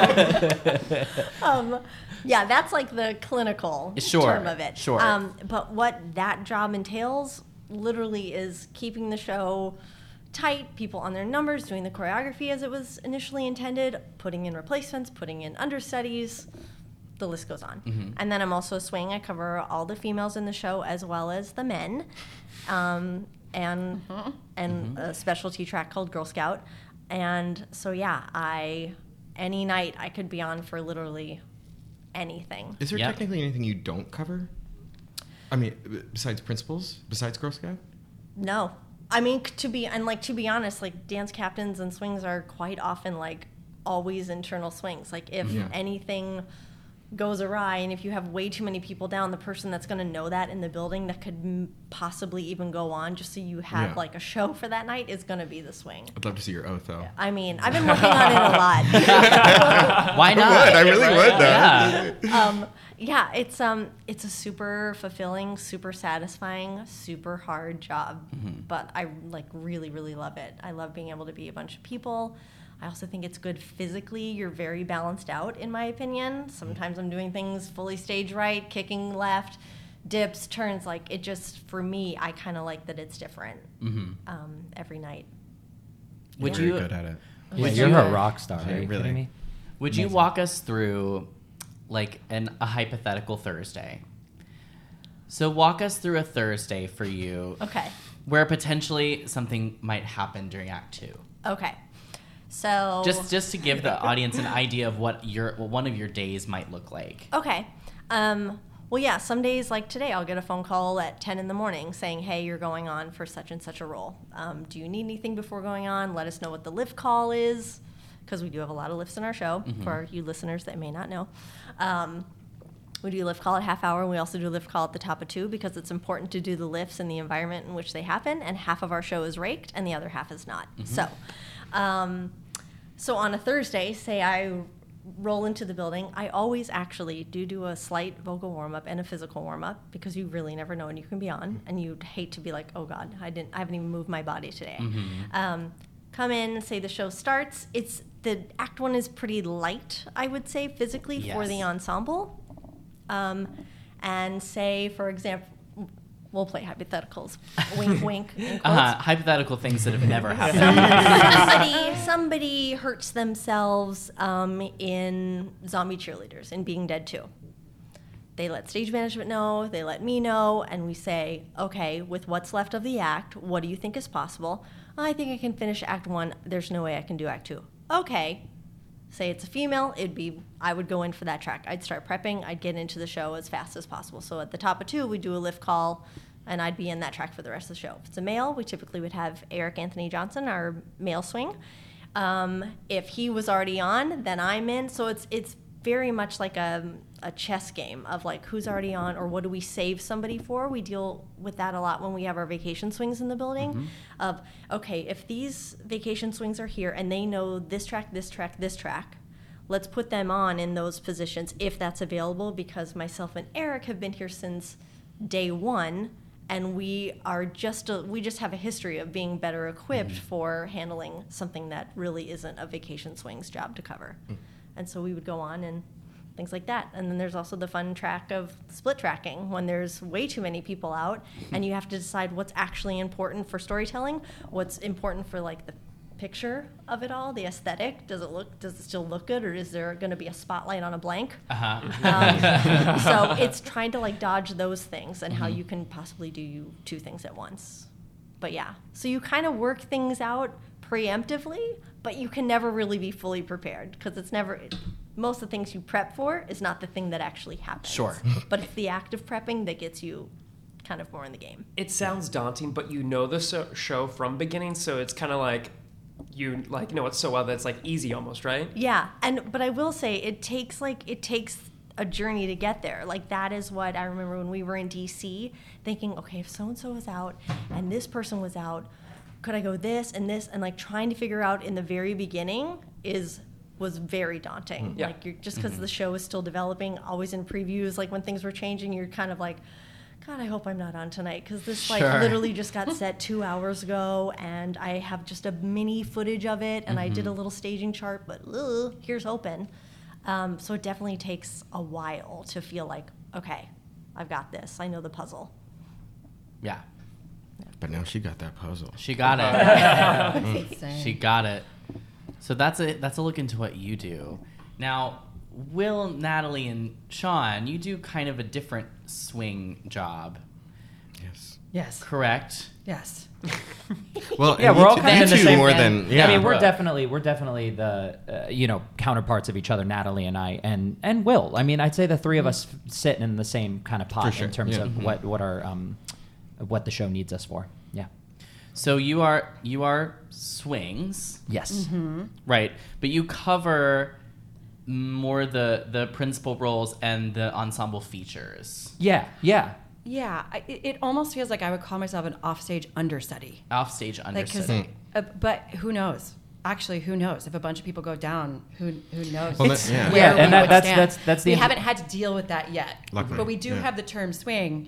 um, yeah, that's like the clinical sure, term of it. Sure. Um, but what that job entails literally is keeping the show tight, people on their numbers, doing the choreography as it was initially intended, putting in replacements, putting in understudies, the list goes on. Mm-hmm. And then I'm also a swing. I cover all the females in the show as well as the men, um, and mm-hmm. and mm-hmm. a specialty track called Girl Scout. And so yeah, I any night I could be on for literally anything. Is there yep. technically anything you don't cover? I mean, besides principals, besides Girl Scout? No. I mean, to be and like to be honest, like dance captains and swings are quite often like always internal swings. Like if yeah. anything goes awry, and if you have way too many people down, the person that's going to know that in the building that could m- possibly even go on just so you have yeah. like a show for that night is going to be the swing. I'd love to see your oath, though. I mean, I've been working on it a lot. Why not? I, would. I really would, though. Yeah. um, yeah, it's um, it's a super fulfilling, super satisfying, super hard job, mm-hmm. but I like really, really love it. I love being able to be a bunch of people. I also think it's good physically. You're very balanced out, in my opinion. Sometimes I'm doing things fully stage right, kicking left, dips, turns. Like it just, for me, I kind of like that it's different mm-hmm. um, every night. Would You're you? Very good at it. Yeah, you're you, a rock star. Yeah, Are you really. kidding me? Would Amazing. You walk us through, like, an a hypothetical Thursday? So walk us through a Thursday for you. Okay. Where potentially something might happen during Act Two. Okay. So just just to give the audience an idea of what your what one of your days might look like. Okay. Um, well, yeah. Some days, like today, I'll get a phone call at ten in the morning saying, "Hey, you're going on for such and such a role. Um, do you need anything before going on? Let us know what the lift call is, because we do have a lot of lifts in our show. Mm-hmm. For you listeners that may not know." Um, We do a lift call at half hour, and we also do a lift call at the top of two because it's important to do the lifts in the environment in which they happen, and half of our show is raked and the other half is not. Mm-hmm. So, um, so on a Thursday, say I roll into the building, I always actually do do a slight vocal warm-up and a physical warm-up because you really never know when you can be on, and you'd hate to be like, oh God, I didn't, I haven't even moved my body today. Mm-hmm. Um, come in, say the show starts. It's the act one is pretty light, I would say, physically yes. for the ensemble. Um, and say, for example, we'll play hypotheticals. Wink, wink. In quotes. Uh-huh. Hypothetical things that have never happened. somebody, somebody hurts themselves um, in Zombie Cheerleaders in Being Dead two. They let stage management know, they let me know, and we say, okay, with what's left of the act, what do you think is possible? I think I can finish act one. There's no way I can do act two. Okay. Say it's a female, it'd be, I would go in for that track. I'd start prepping, I'd get into the show as fast as possible. So at the top of two, we do a lift call, and I'd be in that track for the rest of the show. If it's a male, we typically would have Eric Anthony Johnson, our male swing. Um, if he was already on, then I'm in. So it's it's very much like a, a chess game of like who's already on or what do we save somebody for. We deal with that a lot when we have our vacation swings in the building mm-hmm. of, okay, if these vacation swings are here and they know this track, this track, this track, let's put them on in those positions if that's available, because myself and Eric have been here since day one. And we are just a, we just have a history of being better equipped mm-hmm. for handling something that really isn't a vacation swings job to cover. Mm. And so we would go on and things like that. And then there's also the fun track of split tracking when there's way too many people out and you have to decide what's actually important for storytelling, what's important for like the picture of it all, the aesthetic. Does it look, does it still look good, or is there going to be a spotlight on a blank? Uh-huh. Um, so it's trying to like dodge those things and mm-hmm. how you can possibly do two things at once. But yeah, so you kind of work things out preemptively, but you can never really be fully prepared because it's never, it, most of the things you prep for is not the thing that actually happens. Sure. But it's the act of prepping that gets you kind of more in the game. It sounds daunting, but you know the so- show from beginning, so it's kind of like, you like know it so well that it's like easy almost, right? Yeah, and but I will say it takes like it takes a journey to get there. Like that is what I remember when we were in D C thinking, okay, if so and so was out and this person was out, could I go this and this, and like trying to figure out in the very beginning is was very daunting. Yeah. Like you're just because mm-hmm. the show is still developing, always in previews, like when things were changing, you're kind of like, God, I hope I'm not on tonight because this like sure. literally just got set two hours ago and I have just a mini footage of it and mm-hmm. I did a little staging chart, but ugh, here's hoping. Um, so it definitely takes a while to feel like, okay, I've got this. I know the puzzle. Yeah. But now she got that puzzle. She got it. She got it. So that's a that's a look into what you do. Now, Will, Natalie, and Sean, you do kind of a different swing job. Yes. Yes. Correct. Yes. Well, yeah, we're all kind you of in the two same more band. than yeah. I mean, we're definitely we're definitely the uh, you know counterparts of each other, Natalie and I, and and Will. I mean, I'd say the three of us sit in the same kind of pot sure. in terms Yeah. of Mm-hmm. what what our um what the show needs us for. Yeah. So you are you are swings. Yes. Mm-hmm. Right, but you cover more the the principal roles and the ensemble features. Yeah. Yeah. Yeah, I, it it almost feels like I would call myself an offstage understudy. Offstage understudy. Like, uh, but who knows? Actually, who knows? If a bunch of people go down, who who knows? Well, that, yeah. Where yeah, we and that, would that's stand. that's that's the we int- haven't had to deal with that yet. Luckily, but we do yeah. have the term swing,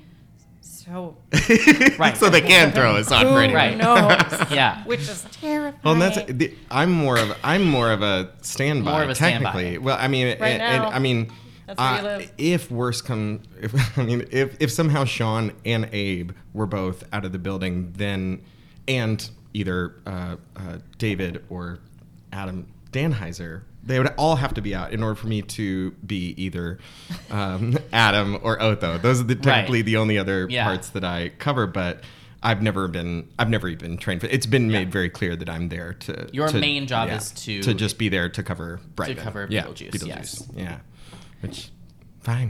so right. So they can throw us on who for anything. Right. knows? Yeah. Which is terrifying. Well, and that's the, I'm more of I'm more of a standby. More of a technically. standby. Well, I mean, Right and, now, and, I mean, that's where you uh, live. if worse come, if I mean, if if somehow Sean and Abe were both out of the building, then and either uh, uh, David or Adam Danheiser, they would all have to be out in order for me to be either um, Adam or Otho. Those are the, technically Right. the only other Yeah. parts that I cover, but. I've never been. I've never even trained for. It's been Yeah. made very clear that I'm there to. Your to- main job yeah, is to- to just be there to cover Brighton. cover yeah, Beetlejuice, Beetlejuice. yes. Yeah, which fine.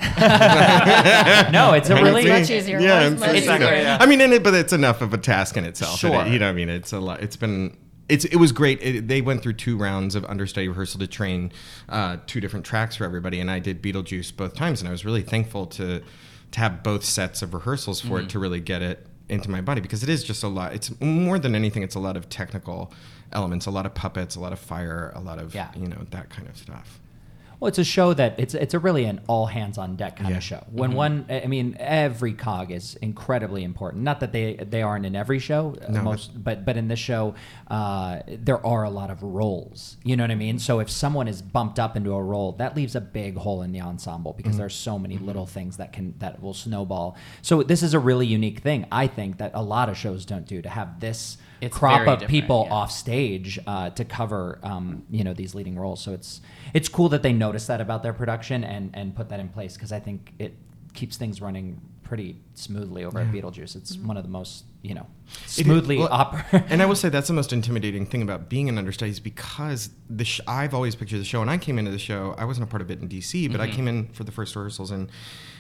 No, it's a I mean, really much easier. Yeah, Much, it's, much it's, easier. yeah. I mean, and it, but it's enough of a task in itself. Sure. It, you know, what I mean, it's a lot. It's been. It's it was great. It, they went through two rounds of understudy rehearsal to train uh, two different tracks for everybody, and I did Beetlejuice both times, and I was really thankful to to have both sets of rehearsals for Mm-hmm. it to really get it into my body, because it is just a lot. It's more than anything. It's a lot of technical elements, a lot of puppets, a lot of fire, a lot of Yeah. you know that kind of stuff. Well, it's a show that it's it's a really an all hands on deck kind Yeah. of show. When Mm-hmm. one, I mean, every cog is incredibly important. Not that they they aren't in every show, uh, No, most, but but in this show, uh, there are a lot of roles. You know what I mean? So if someone is bumped up into a role, that leaves a big hole in the ensemble because Mm-hmm. there's so many little things that can that will snowball. So this is a really unique thing, I think, that a lot of shows don't do, to have this. It's crop very of different, people yeah. off stage uh, to cover um, you know these leading roles. So it's it's cool that they notice that about their production and and put that in place, because I think it keeps things running pretty smoothly over at Beetlejuice. It's one of the most you know It- smoothly well, opera. And I will say that's the most intimidating thing about being an understudy, is because the sh- I've always pictured the show, and I came into the show. I wasn't a part of it in D C, but Mm-hmm. I came in for the first rehearsals, and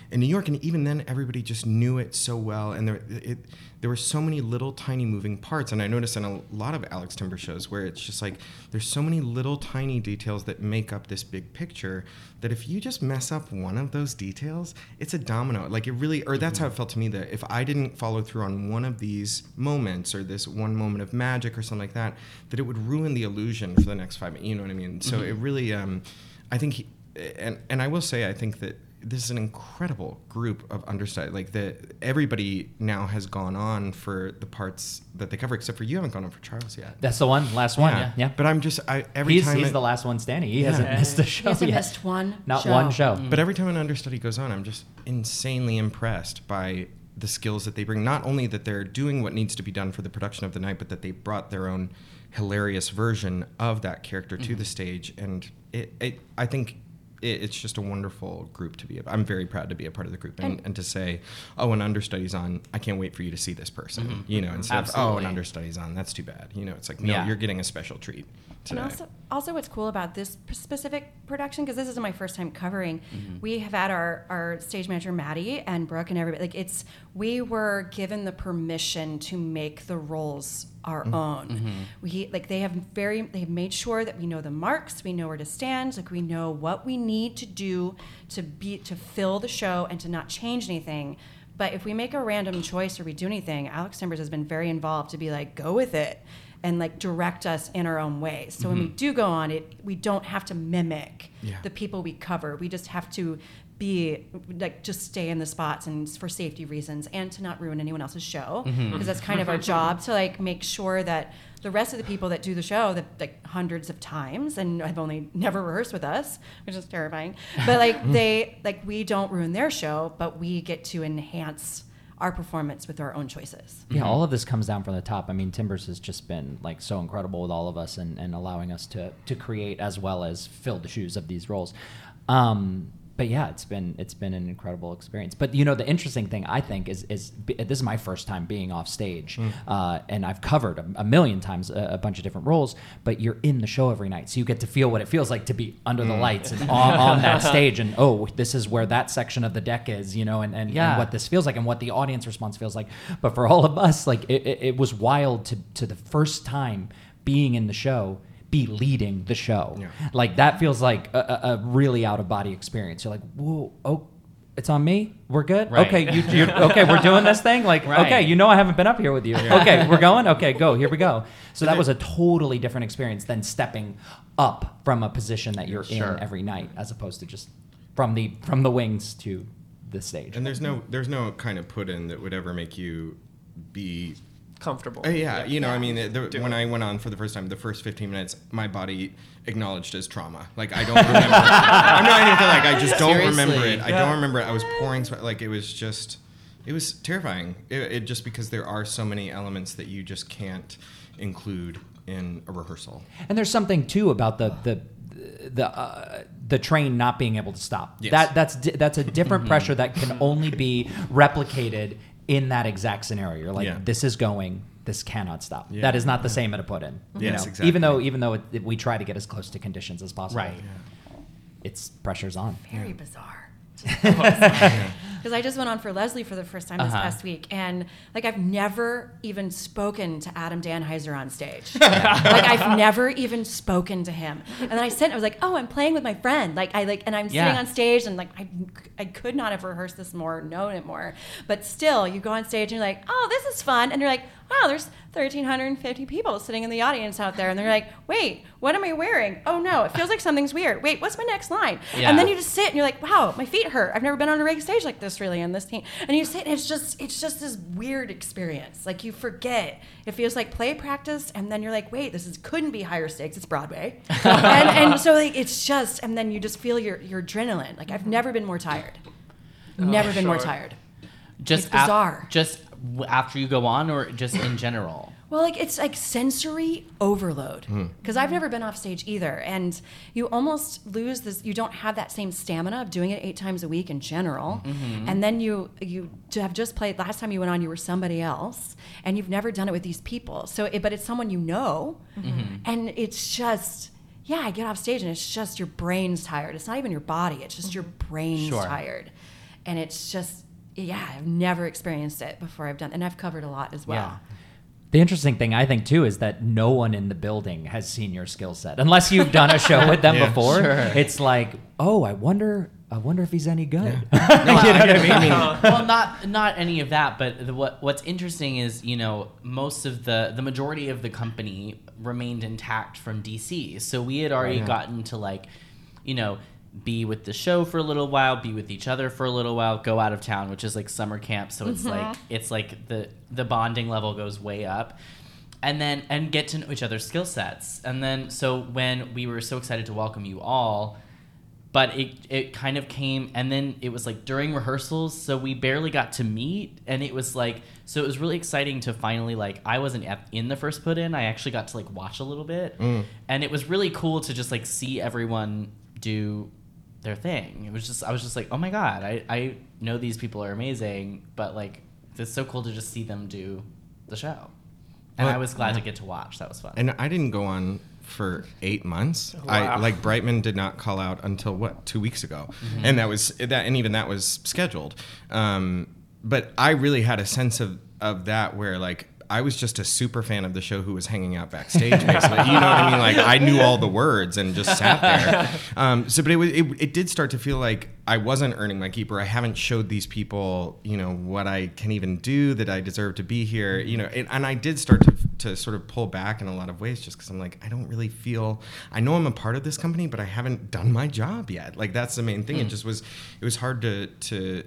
in New York, and even then, everybody just knew it so well, and there it there were so many little tiny moving parts. And I noticed in a lot of Alex Timber shows where it's just like there's so many little tiny details that make up this big picture that if you just mess up one of those details, it's a domino. Like it really, or that's how it felt to me, that if I didn't follow through on one of these moments or this one moment of magic or something like that, that it would ruin the illusion for the next five minutes. You know what I mean? So Mm-hmm. it really, um, I think, he, and and I will say, I think that this is an incredible group of understudies. Like the everybody now has gone on for the parts that they cover, except for you haven't gone on for Charles yet. That's the one, last one. Yeah, yeah. But I'm just I every he's, time he's it, the last one standing. He Yeah. hasn't missed a show He hasn't yet. missed one Not show. one show. But every time an understudy goes on, I'm just insanely impressed by the skills that they bring. Not only that they're doing what needs to be done for the production of the night, but that they brought their own hilarious version of that character to Mm-hmm. the stage. And it, it I think it, it's just a wonderful group to be. A, I'm very proud to be a part of the group, and, And- and to say, oh, an understudy's on. I can't wait for you to see this person. Mhm. You know, instead of oh, Absolutely. an understudy's on. That's too bad. You know, it's like no, Yeah. you're getting a special treat today. And also, also, what's cool about this p- specific production, because this isn't my first time covering, we have had our, our stage manager Maddie and Brooke and everybody. Like it's, we were given the permission to make the roles our own. We like they have very they have made sure that we know the marks, we know where to stand, like we know what we need to do to be to fill the show and to not change anything. But if we make a random choice or we do anything, Alex Timbers has been very involved to be like, go with it and like direct us in our own ways. So when we do go on it, we don't have to mimic Yeah. the people we cover. We just have to be like just stay in the spots and for safety reasons and to not ruin anyone else's show because that's kind of our job to like make sure that the rest of the people that do the show that like hundreds of times and have only never rehearsed with us, which is terrifying, but like they like we don't ruin their show, but we get to enhance our performance with our own choices. Yeah, all of this comes down from the top. I mean, Timbers has just been like so incredible with all of us and, and allowing us to to create as well as fill the shoes of these roles. Um, but yeah, it's been it's been an incredible experience. But you know, the interesting thing I think is is this is my first time being off stage, Mm. uh, and I've covered a, a million times a, a bunch of different roles. But you're in the show every night, so you get to feel what it feels like to be under the Mm. lights and on, on that stage. And oh, this is where that section of the deck is, you know, and and, Yeah. and what this feels like and what the audience response feels like. But for all of us, like it, it, it was wild to to the first time being in the show, be leading the show. Yeah. Like that feels like a, a a really out of body experience. You're like, whoa, oh, it's on me. We're good. Right. Okay, you, you're okay. We're doing this thing. Like, Right. okay, you know, I haven't been up here with you. Okay, we're going. Okay, go. Here we go. So that it- was a totally different experience than stepping up from a position that you're Sure. in every night, as opposed to just from the from the wings to the stage. And there's no there's no kind of put in that would ever make you be Comfortable. Uh, yeah, you know, I mean, the, Do when it. I went on for the first time, the first fifteen minutes, my body acknowledged as trauma. Like I don't remember. I'm not even like I just don't remember Seriously. it. I Yeah. don't remember it. I was pouring sweat. Like it was just, it was terrifying. It, it just because there are so many elements that you just can't include in a rehearsal. And there's something too about the the the uh, the train not being able to stop. Yes. That that's di- that's a different pressure that can only be replicated in that exact scenario. You're like, Yeah. this is going. This cannot stop. Yeah. That is not the same at a put in. you Yes, know? exactly. Even though even though it, it- we try to get as close to conditions as possible. Right. It's pressure's on. Very bizarre. Because I just went on for Leslie for the first time this Uh-huh. past week, and like I've never even spoken to Adam Danheiser on stage. Like I've never even spoken to him. And then I sent, I was like, oh, I'm playing with my friend. Like I like, and I'm Yeah. sitting on stage, and like I, I could not have rehearsed this more, known it more. But still, you go on stage and you're like, oh, this is fun, and you're like, wow, there's one thousand three hundred fifty people sitting in the audience out there, and they're like, wait, what am I wearing? Oh no, it feels like something's weird. Wait, what's my next line? Yeah. And then you just sit and you're like, wow, my feet hurt. I've never been on a reg stage like this really in this team. And you sit and it's just it's just this weird experience. Like you forget. It feels like play practice, and then you're like, wait, this is couldn't be higher stakes. It's Broadway. and and so like it's just and then you just feel your your adrenaline. Like I've never been more tired. Never been more sure. tired. Just It's bizarre. Af- just w- after you go on, or just in general. Well, like it's like sensory overload because I've never been off stage either, and you almost lose this. You don't have that same stamina of doing it eight times a week in general, and then you you to have just played. Last time you went on, you were somebody else, and you've never done it with these people. So, it, but it's someone you know, and it's just. Yeah, I get off stage and it's just your brain's tired. It's not even your body. It's just your brain's Sure. tired. and it's just, yeah, I've never experienced it before I've done, and I've covered a lot as well. Yeah. The interesting thing, I think, too, is that no one in the building has seen your skill set. Unless you've done a show with them Yeah, before, sure. it's like, oh, I wonder I wonder if he's any good. Yeah. You know what I mean? I mean, well, not not any of that, but the, what what's interesting is, you know, most of the the majority of the company remained intact from D C. So we had already Yeah. gotten to, like, you know, be with the show for a little while, be with each other for a little while, go out of town, which is like summer camp. So it's Mhm. like it's like the the bonding level goes way up. And then and get to know each other's skill sets. And then so when we were so excited to welcome you all, but it it kind of came, and then it was like during rehearsals, so we barely got to meet, and it was like, so it was really exciting to finally, like, I wasn't at, in the first put in, I actually got to like watch a little bit, Mm. and it was really cool to just like see everyone do their thing. It was just, I was just like, oh my god, I, I know these people are amazing, but like it's so cool to just see them do the show. And Well, I was glad to get to watch. That was fun. And I didn't go on for eight months. Wow. I like Brightman did not call out until what two weeks ago, Mhm. and that was that, and even that was scheduled. Um, but I really had a sense of of that where like I was just a super fan of the show who was hanging out backstage, basically. You know what I mean? Like I knew all the words and just sat there. Um, so, but it was it, it did start to feel like I wasn't earning my keep, or I haven't showed these people, you know, what I can even do, that I deserve to be here, you know. And, and I did start to to sort of pull back in a lot of ways, just because I'm like, I don't really feel. I know I'm a part of this company, but I haven't done my job yet. Like that's the main thing. Mm. It just was. It was hard to to.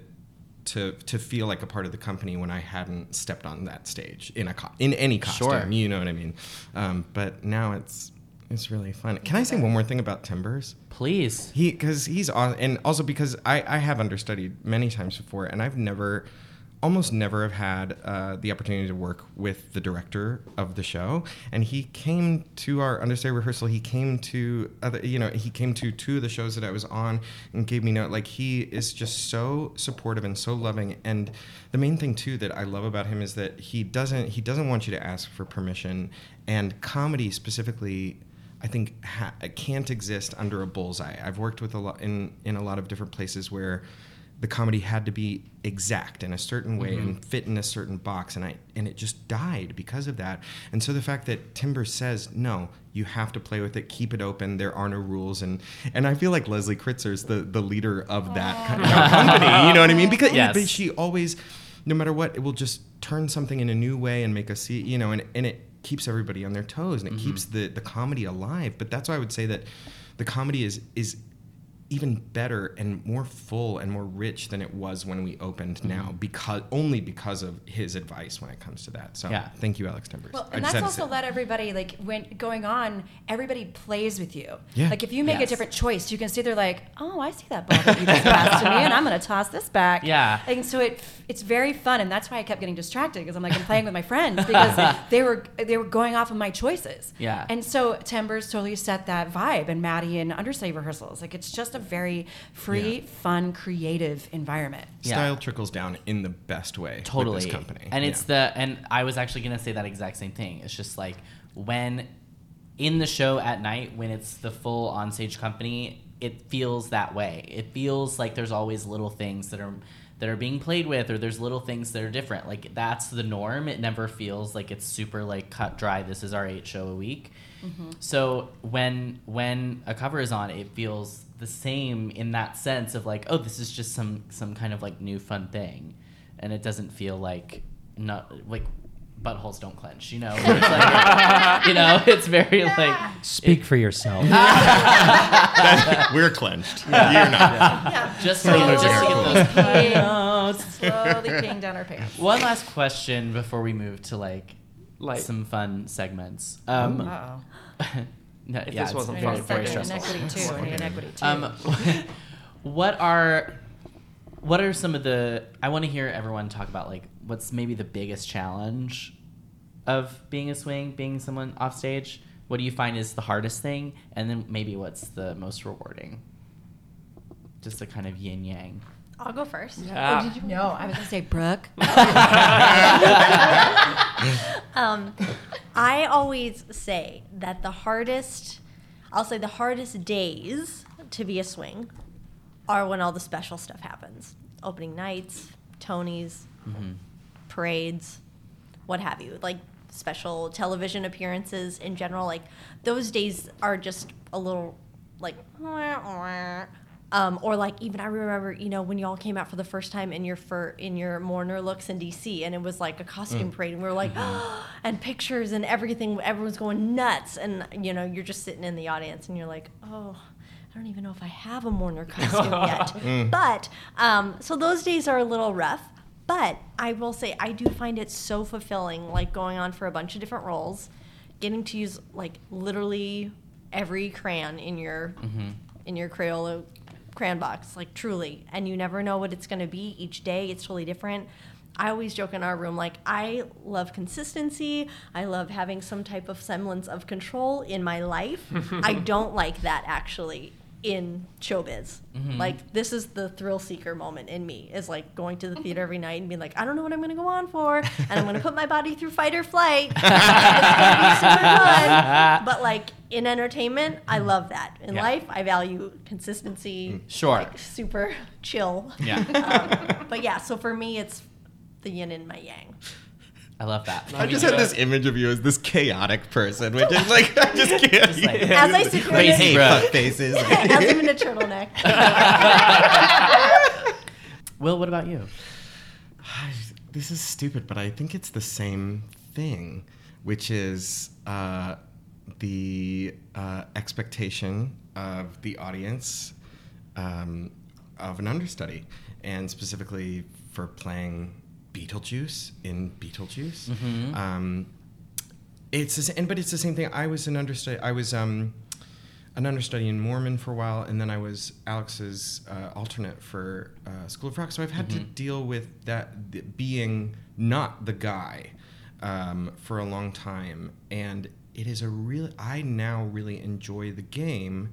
to to feel like a part of the company when I hadn't stepped on that stage in a co- in any costume, Sure. you know what I mean? Um, but now it's it's really fun. Can I say one more thing about Timbers? Please. He because he's on, and also because I I have understudied many times before, and I've never. almost never have had uh, the opportunity to work with the director of the show, and he came to our understudy rehearsal. He came to other, you know, he came to two of the shows that I was on and gave me note. Like he is just so supportive and so loving. And the main thing too that I love about him is that he doesn't he doesn't want you to ask for permission. And comedy specifically, I think ha- can't exist under a bullseye. I've worked with a lot in in a lot of different places where the comedy had to be exact in a certain way Mhm. and fit in a certain box, and I and it just died because of that. And so the fact that Timbers says no, you have to play with it, keep it open, there are no rules, and and I feel like Leslie Kritzer's the the leader of that kind of company, you know what I mean? Because Yes. but she always, no matter what, it will just turn something in a new way and make us see, you know, and and it keeps everybody on their toes, and it Mhm. keeps the the comedy alive. But that's why I would say that the comedy is is even better and more full and more rich than it was when we opened now, Mhm. because only because of his advice when it comes to that. So Yeah. thank you, Alex Timbers. Well, I and just that's had to also say- let everybody, like, when going on, everybody plays with you. Yeah. Like, if you make Yes. a different choice, you can see they're like, oh, I see that ball that you just passed to me, and I'm going to toss this back. Yeah. And so it it's very fun, and that's why I kept getting distracted, because I'm like, I'm playing with my friends, because they were they were going off of my choices. Yeah. And so Timbers totally set that vibe, and Maddie in understudy rehearsals. Like, it's just a very free, fun, creative environment. Yeah. Style trickles down in the best way Totally. with this company. And Yeah. it's the and I was actually gonna say that exact same thing. It's just like when in the show at night, when it's the full onstage company, it feels that way. It feels like there's always little things that are that are being played with, or there's little things that are different. Like that's the norm. It never feels like it's super like cut dry. This is our eight show a week. Mm-hmm. So when when a cover is on, it feels the same in that sense of like, oh, this is just some some kind of like new fun thing, and it doesn't feel like not like buttholes don't clench, you know. Where it's like, you know, it's very like Speak it- for yourself. We're clenched. You're not. Yeah. Just We're to, losing just to our get cool. those key notes. Slowly peeing down our pants. One last question before we move to like Light. some fun segments. Um, Uh-oh. no, If yeah, this it's wasn't very, fun. very Second stressful. inequity too. and inequity too. Um, what are what are some of the? I want to hear everyone talk about like what's maybe the biggest challenge of being a swing, being someone off stage. What do you find is the hardest thing, and then maybe what's the most rewarding? Just a kind of yin yang. I'll go first. Yeah. Oh, did you know? I was gonna say Brooke. um, I always say that the hardest, I'll say the hardest days to be a swing are when all the special stuff happens. opening nights, Tonys, Mm-hmm. parades, what have you, like special television appearances in general. Like those days are just a little like, um, or like even I remember, you know, when y'all came out for the first time in your fur in your mourner looks in D C, and it was like a costume Mm. parade, and we were like, Mhm. and pictures and everything, everyone's going nuts, and you know, you're just sitting in the audience, and you're like, oh, I don't even know if I have a mourner costume yet. Mm. But um, so those days are a little rough. But I will say I do find it so fulfilling, like going on for a bunch of different roles, getting to use like literally every crayon in your Mm-hmm. in your Crayola crayon box, like truly. And you never know what it's going to be each day. It's totally different. I always joke in our room, like, I love consistency. I love having some type of semblance of control in my life. I don't like that, actually, in showbiz. Mhm. Like, this is the thrill seeker moment in me, is like going to the theater every night and being like, I don't know what I'm going to go on for, and I'm going to put my body through fight or flight. It's going to be super fun. But, like, in entertainment, I love that. In Yeah. life, I value consistency. Sure. Like, super chill. Yeah. Um, but yeah, so for me, it's the yin and my yang. I love that. I just had this image of you as this chaotic person, which is like, I just can't. Just like- As I sit here in Hey, a- fuck faces. As I'm in a turtleneck. Will, what about you? This is stupid, but I think it's the same thing, which is uh, the uh, expectation of the audience um, of an understudy, and specifically for playing Beetlejuice in Beetlejuice. Mhm. Um, it's the, sa- and but it's the same thing. I was an understudy. I was um, an understudy in Mormon for a while, and then I was Alex's uh, alternate for uh, School of Rock. So I've had to Mhm. deal with that th- being not the guy um, for a long time, and it is a real. I now really enjoy the game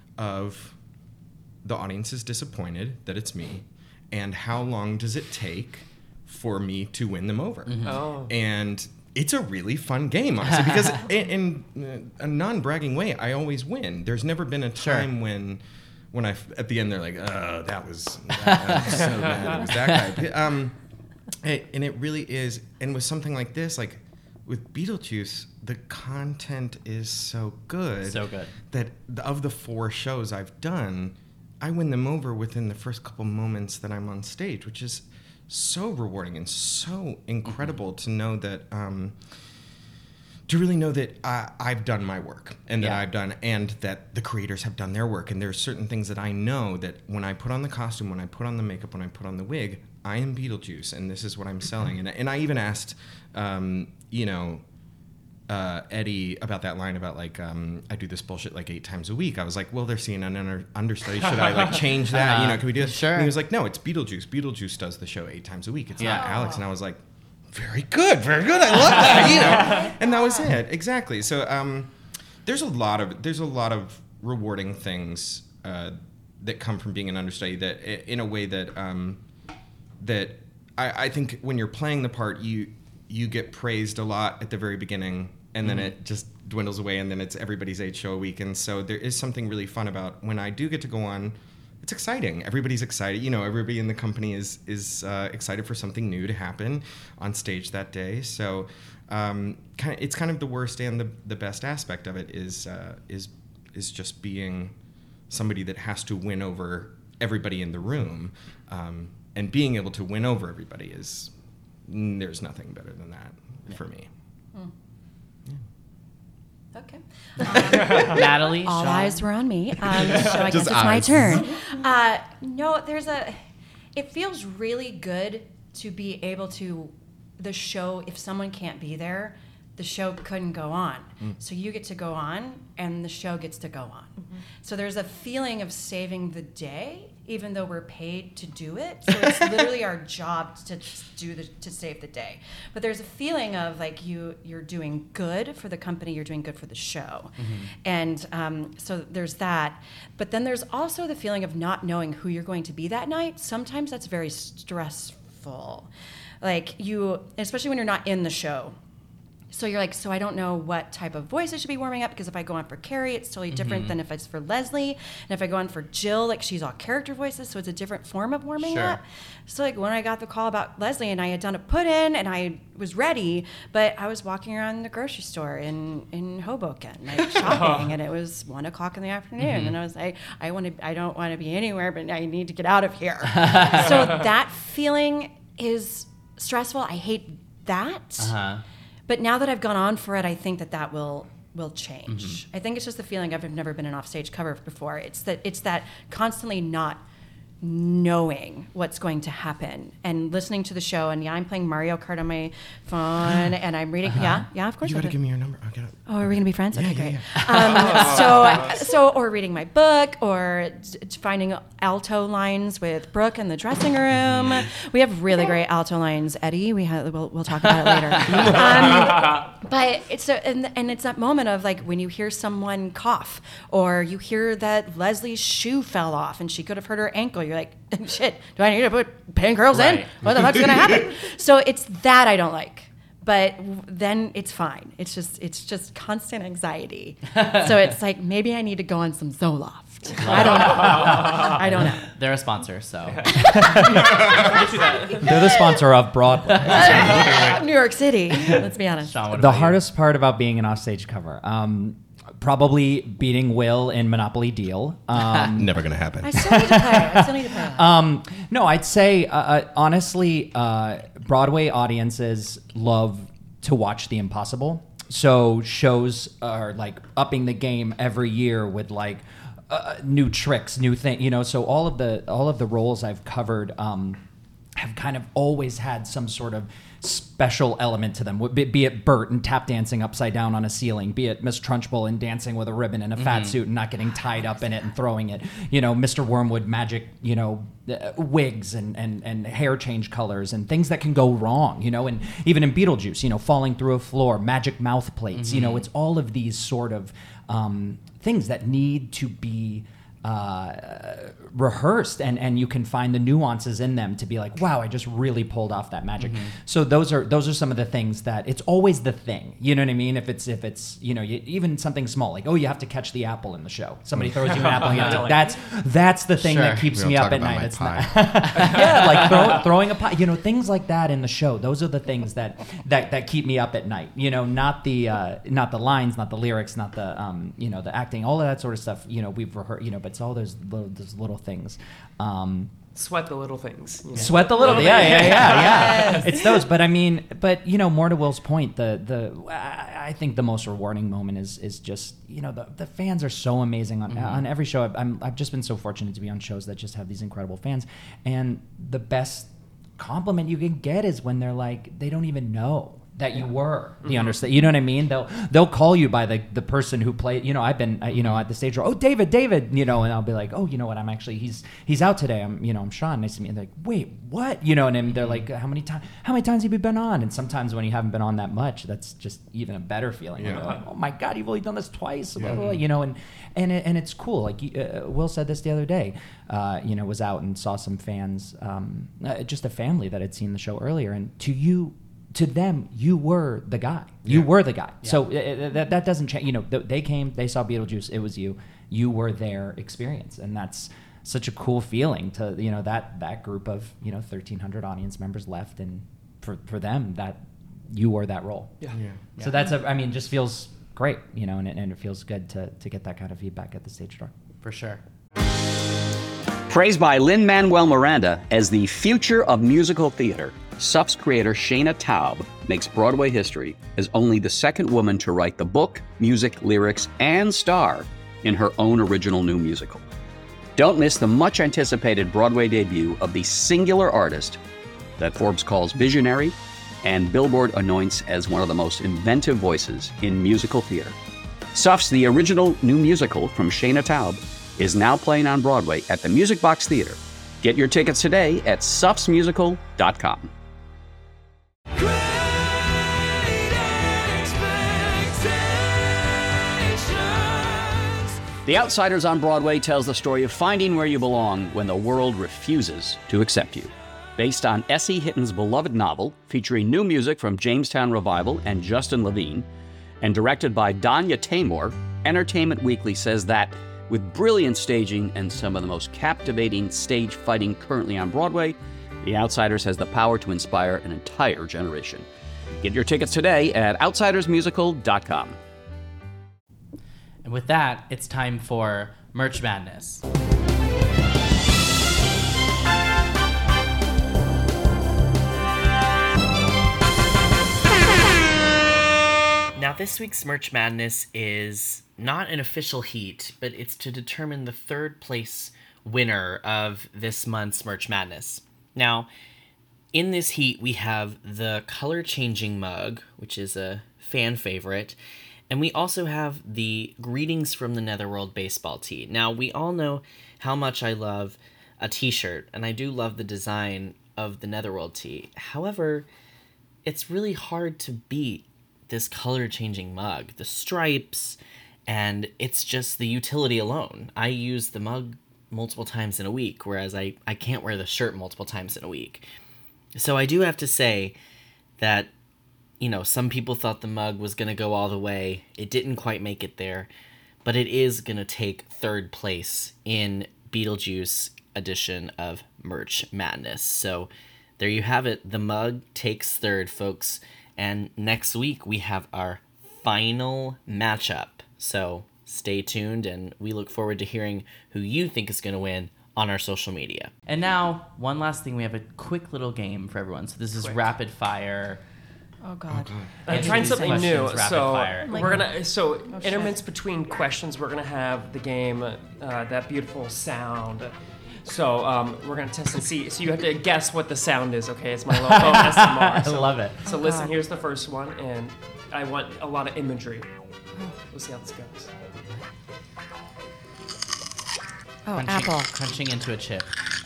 of the audience is disappointed that it's me, and how long does it take for me to win them over? Mhm. Oh. And it's a really fun game, honestly, because in, in a non-bragging way, I always win. There's never been a time when, when I at the end they're like, "Oh, that was, that was so bad. It was that guy." Um, it, and it really is. And with something like this, like with Beetlejuice, the content is so good, So good. that of the four shows I've done, I win them over within the first couple moments that I'm on stage, which is so rewarding and so incredible to know that, um, to really know that I, I've done my work and that Yeah. I've done, and that the creators have done their work. And there's certain things that I know that when I put on the costume, when I put on the makeup, when I put on the wig, I am Beetlejuice, and this is what I'm selling. And, and I even asked, um, you know, uh, Eddie about that line about like um, I do this bullshit like eight times a week. I was like, well, they're seeing an under- understudy. Should I like change that? Uh-huh. You know, can we do this? Sure. And he was like, no, it's Beetlejuice. Beetlejuice does the show eight times a week. It's not Yeah. Alex. And I was like, very good, very good. I love that. You know, and that was it exactly. So um, there's a lot of there's a lot of rewarding things uh, that come from being an understudy. That i- in a way that um, that I, I think when you're playing the part, you you get praised a lot at the very beginning, and then Mhm. it just dwindles away, and then it's everybody's eight show a week. And so there is something really fun about when I do get to go on. It's exciting. Everybody's excited. You know, everybody in the company is is uh, excited for something new to happen on stage that day. So um, kind of, it's kind of the worst and the, the best aspect of it is uh, is is just being somebody that has to win over everybody in the room, um, and being able to win over everybody is mm, there's nothing better than that for me. Mm. Okay. Natalie, All Sean? eyes were on me. Um, so I guess Just it's my eyes. turn. Uh, no, there's a. It feels really good to be able to. The show, if someone can't be there, the show couldn't go on. Mm. So you get to go on, and the show gets to go on. Mm-hmm. So there's a feeling of saving the day, even though we're paid to do it. So it's literally our job to do the to save the day. But there's a feeling of like you you're doing good for the company, you're doing good for the show, and um, so there's that. But then there's also the feeling of not knowing who you're going to be that night. Sometimes that's very stressful. Like you, especially when you're not in the show. so you're like, so I don't know what type of voice I should be warming up, because if I go on for Carrie, it's totally different Mhm. than if it's for Leslie. And if I go on for Jill, like she's all character voices, so it's a different form of warming Sure. up. So like when I got the call about Leslie, and I had done a put in and I was ready, but I was walking around the grocery store in, in Hoboken, like shopping, and it was one o'clock in the afternoon, Mhm. and I was like, I want to, I don't want to be anywhere, but I need to get out of here. So that feeling is stressful. I hate that. Uh-huh. But now that I've gone on for it, I think that that will will change. Mm-hmm. I think it's just the feeling of I've never been an offstage cover before. It's that it's that constantly not knowing what's going to happen and listening to the show. And yeah, I'm playing Mario Kart on my phone, and I'm reading. Uh-huh. Yeah, yeah, of course. You I gotta do. give me your number. I'll get it. Oh, are we gonna be friends? Yeah, Okay, yeah, great. Um, so, so, or reading my book, or d- finding alto lines with Brooke in the dressing room. We have really great alto lines, Eddie. We have. We'll, we'll talk about it later. Um, but it's a, and, and it's that moment of like when you hear someone cough, or you hear that Leslie's shoe fell off and she could have hurt her ankle. You're like, shit. Do I need to put pain curls in? Right. What the fuck's gonna happen? So it's that I don't like. But w- then it's fine. It's just it's just constant anxiety. So it's like maybe I need to go on some Zoloft. I don't know. I don't know. They're a sponsor, so. They're the sponsor of Broadway. New York City. Let's be honest. Sean, what The about you? hardest part about being an offstage cover, um, probably beating Will in Monopoly Deal. Um, Never gonna happen. I still need to play. I still need to play. Um, no, I'd say uh, uh, honestly, uh, Broadway audiences love to watch the impossible. So shows are like upping the game every year with like uh, new tricks, new thing. You know, so all of the all of the roles I've covered um, have kind of always had some sort of special element to them. Be, be it Bert and tap dancing upside down on a ceiling, be it Miss Trunchbull and dancing with a ribbon and a fat Mhm. suit and not getting tied up in it and throwing it. You know, Mister Wormwood magic, you know, uh, wigs and, and, and hair change colors and things that can go wrong, you know, and even in Beetlejuice, you know, falling through a floor, magic mouth plates, you know, Mhm. it's all of these sort of um, things that need to be uh, rehearsed, and, and you can find the nuances in them to be like, wow, I just really pulled off that magic. Mhm. So those are those are some of the things that it's always the thing. You know what I mean? If it's if it's you know you, even something small like, oh, you have to catch the apple in the show. Somebody throws you an apple. You have to, that's that's the thing Sure. that keeps We don't me talk up at about night. my It's pie. not yeah, like throw, throwing a pie. You know, things like that in the show. Those are the things that that that keep me up at night. You know, not the uh, not the lines, not the lyrics, not the um, you know the acting, all of that sort of stuff. You know, we've rehearsed. You know, but it's all those little, those little things. Um, Sweat the little things. you know. Sweat the little, yeah, yeah, yeah, yeah. It's those, but I mean, but you know, more to Will's point, the the I I think the most rewarding moment is is just you know the the fans are so amazing on Mhm. on every show. I've, I'm I've just been so fortunate to be on shows that just have these incredible fans, and the best compliment you can get is when they're like they don't even know that you were the Mhm. understand. You know what I mean? They'll they'll call you by the the person who played. You know, I've been uh, you know at the stage where oh David David you know, and I'll be like oh you know what I'm actually he's he's out today. I'm you know I'm Sean. Nice to meet you. And they're like wait what you know, and then they're like how many times how many times have you been on? And sometimes when you haven't been on that much, that's just even a better feeling. Yeah. You're like oh my god, you've only done this twice. Blah, Yeah. blah, blah, you know, and and it, and it's cool. Like uh, Will said this the other day. Uh, you know, was out and saw some fans, um, uh, just a family that had seen the show earlier, and to you. To them, you were the guy. You Yeah. were the guy. Yeah. So uh, that that doesn't change. You know, th- they came, they saw Beetlejuice. It was you. You were their experience, and that's such a cool feeling. To you know that that group of you know thirteen hundred audience members left, and for for them that you were that role. Yeah. Yeah. So that's a. I mean, just feels great. You know, and it, and it feels good to to get that kind of feedback at the stage door. For sure. Praised by Lin-Manuel Miranda as the future of musical theater, S U F's creator Shayna Taub makes Broadway history as only the second woman to write the book, music, lyrics, and star in her own original new musical. Don't miss the much-anticipated Broadway debut of the singular artist that Forbes calls visionary and Billboard anoints as one of the most inventive voices in musical theater. S U F's The Original New Musical from Shayna Taub is now playing on Broadway at the Music Box Theater. Get your tickets today at suffs musical dot com. The Outsiders on Broadway tells the story of finding where you belong when the world refuses to accept you. based on S E. Hitton's beloved novel, featuring new music from Jamestown Revival and Justin Levine, and directed by Danya Taymor, Entertainment Weekly says that, with brilliant staging and some of the most captivating stage fighting currently on Broadway, The Outsiders has the power to inspire an entire generation. Get your tickets today at outsiders musical dot com. And with that, it's time for Merch Madness. Now, this week's Merch Madness is not an official heat, but it's to determine the third place winner of this month's Merch Madness. Now, in this heat, we have the color-changing mug, which is a fan favorite, and we also have the Greetings from the Netherworld baseball tee. Now, we all know how much I love a t-shirt, and I do love the design of the Netherworld tee. However, it's really hard to beat this color-changing mug. The stripes, and it's just the utility alone. I use the mug multiple times in a week, whereas I, I can't wear the shirt multiple times in a week. So I do have to say that, you know, some people thought the mug was going to go all the way. It didn't quite make it there, but it is going to take third place in Beetlejuice edition of Merch Madness. So there you have it. The mug takes third, folks. And next week, we have our final matchup. So stay tuned, and we look forward to hearing who you think is going to win on our social media. And now, one last thing. We have a quick little game for everyone. So this is Quick. rapid fire. Oh, God. Oh, God. I'm trying something new. Rapid So fire. we're gonna. So Oh, intermits between questions, we're gonna have the game, uh, that beautiful sound. So um, we're gonna test and see. So you have to guess what the sound is. Okay, it's my little S M R. So, I love it. So Oh, listen, God. here's the first one, and I want a lot of imagery. We'll see how this goes. Oh, Crunching, apple. Crunching into a chip.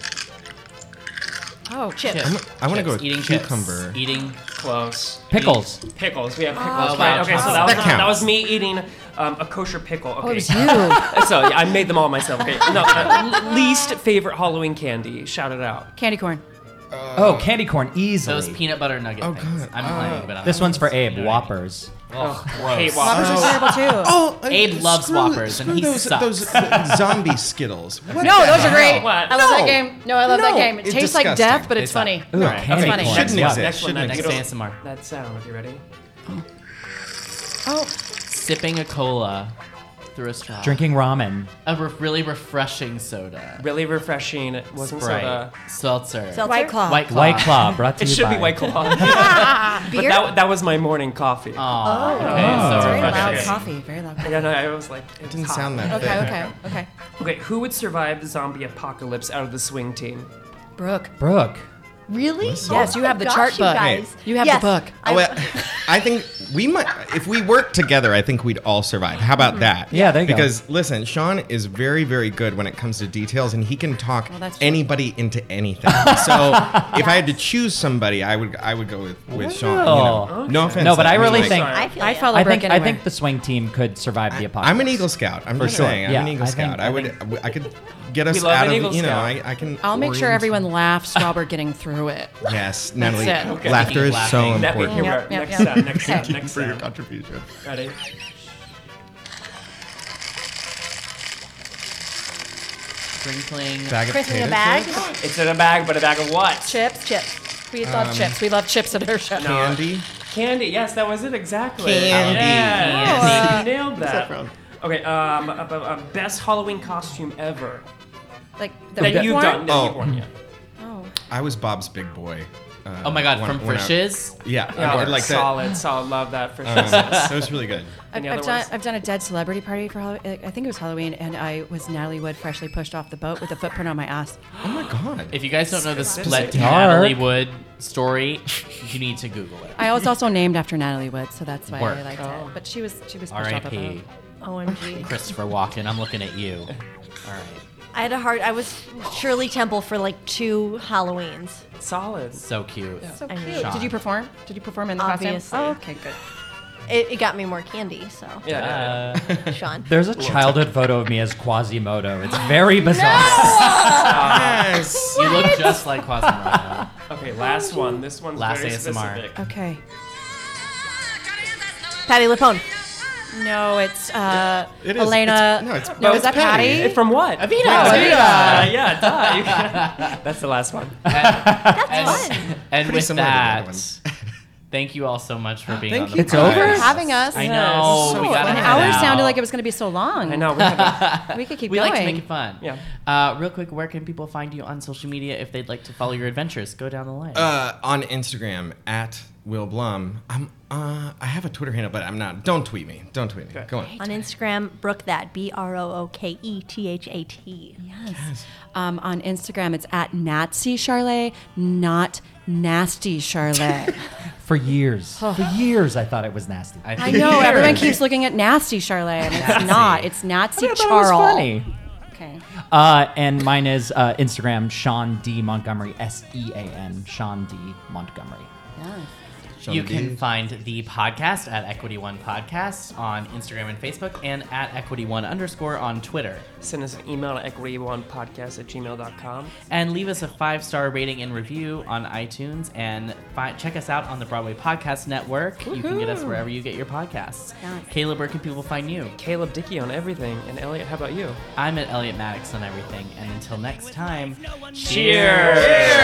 Oh, chips. Chips. I'm- I wanna Chips. go with Eating cucumber. Chips. Eating Close. Pickles. Eat- Pickles. We have Oh, pickles. Oh, right. wow. Okay, so Oh, that was, that that counts. was me eating um, a kosher pickle. Okay. Oh, it was you. So yeah, I made them all myself. Okay. No, uh, least favorite Halloween candy. Shout it out. Candy corn. Oh, candy corn, easily. those peanut butter nugget Oh, things. God. I'm Uh, playing, but I'm This one's for Abe, No Whoppers. Oh, Hate gross. Whoppers. Whoppers are terrible, too. Oh, uh, Abe loves screw- Whoppers, and screw he those, sucks. Those uh, zombie Skittles. What No, the those are hell? great. What? I love that No. game. No, I love that No, game. It it's tastes like disgusting. death, but it's It's not. funny. Ooh, All right, candy okay, corn. next Shouldn't one, exist. next one, Shouldn't next Next one. A S M R. That sound. Are you ready? Oh, Sipping a cola through a straw. Drinking ramen. A re- really refreshing soda. Really refreshing. It wasn't Sprite. soda. Seltzer. Seltzer? White Claw. White Claw. White Claw, brought to It you should by... be White Claw. but Beer? that, that was my morning coffee. Aw, okay, Oh. so Very loud refreshing. coffee. Very loud coffee. Yeah, no, I was like, it, It didn't was sound hot. that Okay, thick. okay, okay. Okay, who would survive the zombie apocalypse out of the swing team? Brooke. Brooke. Really? Yes, you Oh have my the gosh, chart you book. guys. You have Yes. the book. Oh, well, I think we might, if we work together, I think we'd all survive. How about that? Yeah, there you go. Because listen, Sean is very, very good when it comes to details, and he can talk Well, that's true. anybody into anything. So if I had to choose somebody, I would, I would go with, with Sean. You know. Oh. No offense. No, but I mean, really like, think I feel I ya. follow I Brooke think I anywhere. think the swing team could survive the apocalypse. I'm an Eagle Scout. I'm For just sure. saying. I'm Yeah, an Eagle I Scout. think- I I would, think- I could get us We love out an of, Eagle you know, Scout. I, I can. I'll make sure orient- everyone laughs while we're getting through it. Yes, Natalie. it. Okay. Laughter is so Laughing. That, important. here, Yep, we're- yep, next yep. sound, next sound, Thank you next for your sound. contribution. Ready? Sprinkling. Bag of Christmas in a potato bag? chips? It's in a bag, but a bag of what? Chips. Chips. We love Um, chips. We love chips at our show. Candy. Candy. Yes, that was it exactly. Candy. Yeah, Candy. you nailed that. from? Okay, um, a, a, a best Halloween costume ever Like the that big you've one? done. That Oh. you've worn, yeah. Oh. I was Bob's Big Boy. Uh, Oh my God, when- from when I- Frisch's? Yeah, Yeah, I, like that. solid, solid. Love that for sure. Um, that was really good. I've, Any I've other done, ones? I've done a dead celebrity party for Halloween. I think it was Halloween, and I was Natalie Wood, freshly pushed off the boat with a footprint on my ass. Oh my god. If you guys don't know the Dark. split Natalie Wood story, you need to Google it. I was also named after Natalie Wood, so that's why Work. I liked Oh. it. But she was she was pushed R I off a P boat. O M G. Christopher Walken. I'm looking at you. All right. I had a hard. I was Shirley Temple for like two Halloweens. Solid. So cute. So I cute. mean- Did you perform? Did you perform in the Obviously. costume? Oh, okay, good. It, it got me more candy. So Yeah. Uh, Sean. There's a childhood photo of me as Quasimodo. It's very bizarre. Yes. you look just like Quasimodo. Okay, last one. This one's Last very A S M R. specific. Okay. Patty LuPone. No, it's uh, It is. Elena. It's- no, it's- no, no, is that it's Patty. Patty? It- From what? Avita. Oh, Avita. Avita. Yeah, duh. You can- That's the last one. That's fun. And Pretty with similar to the other that, ones. thank you all so much for being Thank on the you It's guys. over? For having us. I know. So we got An hour sounded like it was going to be so long. I know. We had to, We could keep we going. like to make it fun. Yeah. Uh, real quick, where can people find you on social media if they'd like to follow your adventures? Go down the line. Uh, on Instagram at Will Blum. I'm. Uh, I have a Twitter handle, but I'm not. Don't tweet me. Don't tweet me. Go on. On Instagram, Brooke that B R O O K E T H A T. Yes. Um, on Instagram, it's at Nazi Charlotte, not Nasty Charlotte. For years. For years, I thought it was nasty. I, I think know you- everyone keeps looking at Nasty Charlotte, and it's not. It's Nazi I thought it was Charles. funny. Okay. Uh, and mine is uh, Instagram, Sean D. Montgomery, S E A N, Sean D. Montgomery. Yeah. You can find the podcast at Equity One Podcast on Instagram and Facebook, and at Equity One underscore on Twitter. send us an email at equity one podcast at gmail dot com. And leave us a five-star rating and review on iTunes, and fi- check us out on the Broadway Podcast Network. You can get us wherever you get your podcasts. Nice. Caleb, where can people find you? Caleb Dickey on everything. And Elliot, how about you? I'm at Elliot Maddox on everything. And until next time, Cheers!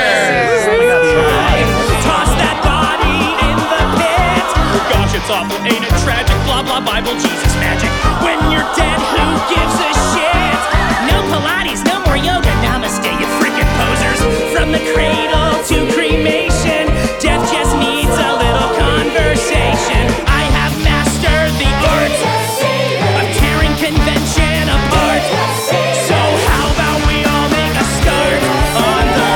Toss that body in the pit. Gosh, it's awful, ain't it tragic? Blah, blah, Bible, Jesus, magic. When you're dead, who gives a shit? No Pilates, no more yoga. Namaste, you freaking posers. From the cradle to cremation, death just needs a little conversation. I have mastered the art of tearing convention apart. So how about we all make a start on the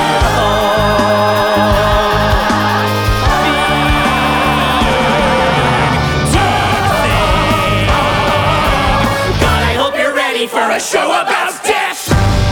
for a show about death.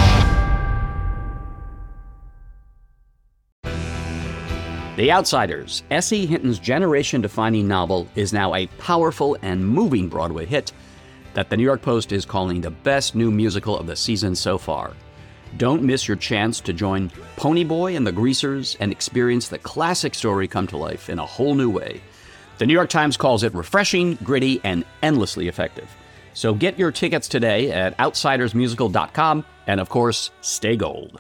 The Outsiders, S E. Hinton's generation-defining novel, is now a powerful and moving Broadway hit that the New York Post is calling the best new musical of the season so far. Don't miss your chance to join Ponyboy and the Greasers and experience the classic story come to life in a whole new way. The New York Times calls it refreshing, gritty, and endlessly effective. So get your tickets today at outsiders musical dot com, and of course, stay gold.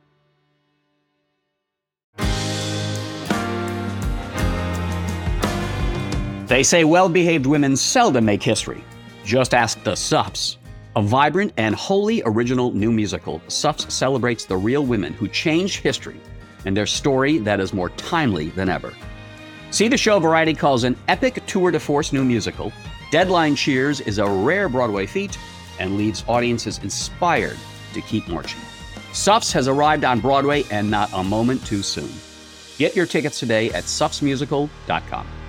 They say well-behaved women seldom make history. Just ask the Suffs. A vibrant and wholly original new musical, Suffs celebrates the real women who changed history and their story that is more timely than ever. See the show Variety calls an epic tour de force new musical. Deadline cheers is a rare Broadway feat and leaves audiences inspired to keep marching. Suffs has arrived on Broadway, and not a moment too soon. Get your tickets today at suffs musical dot com.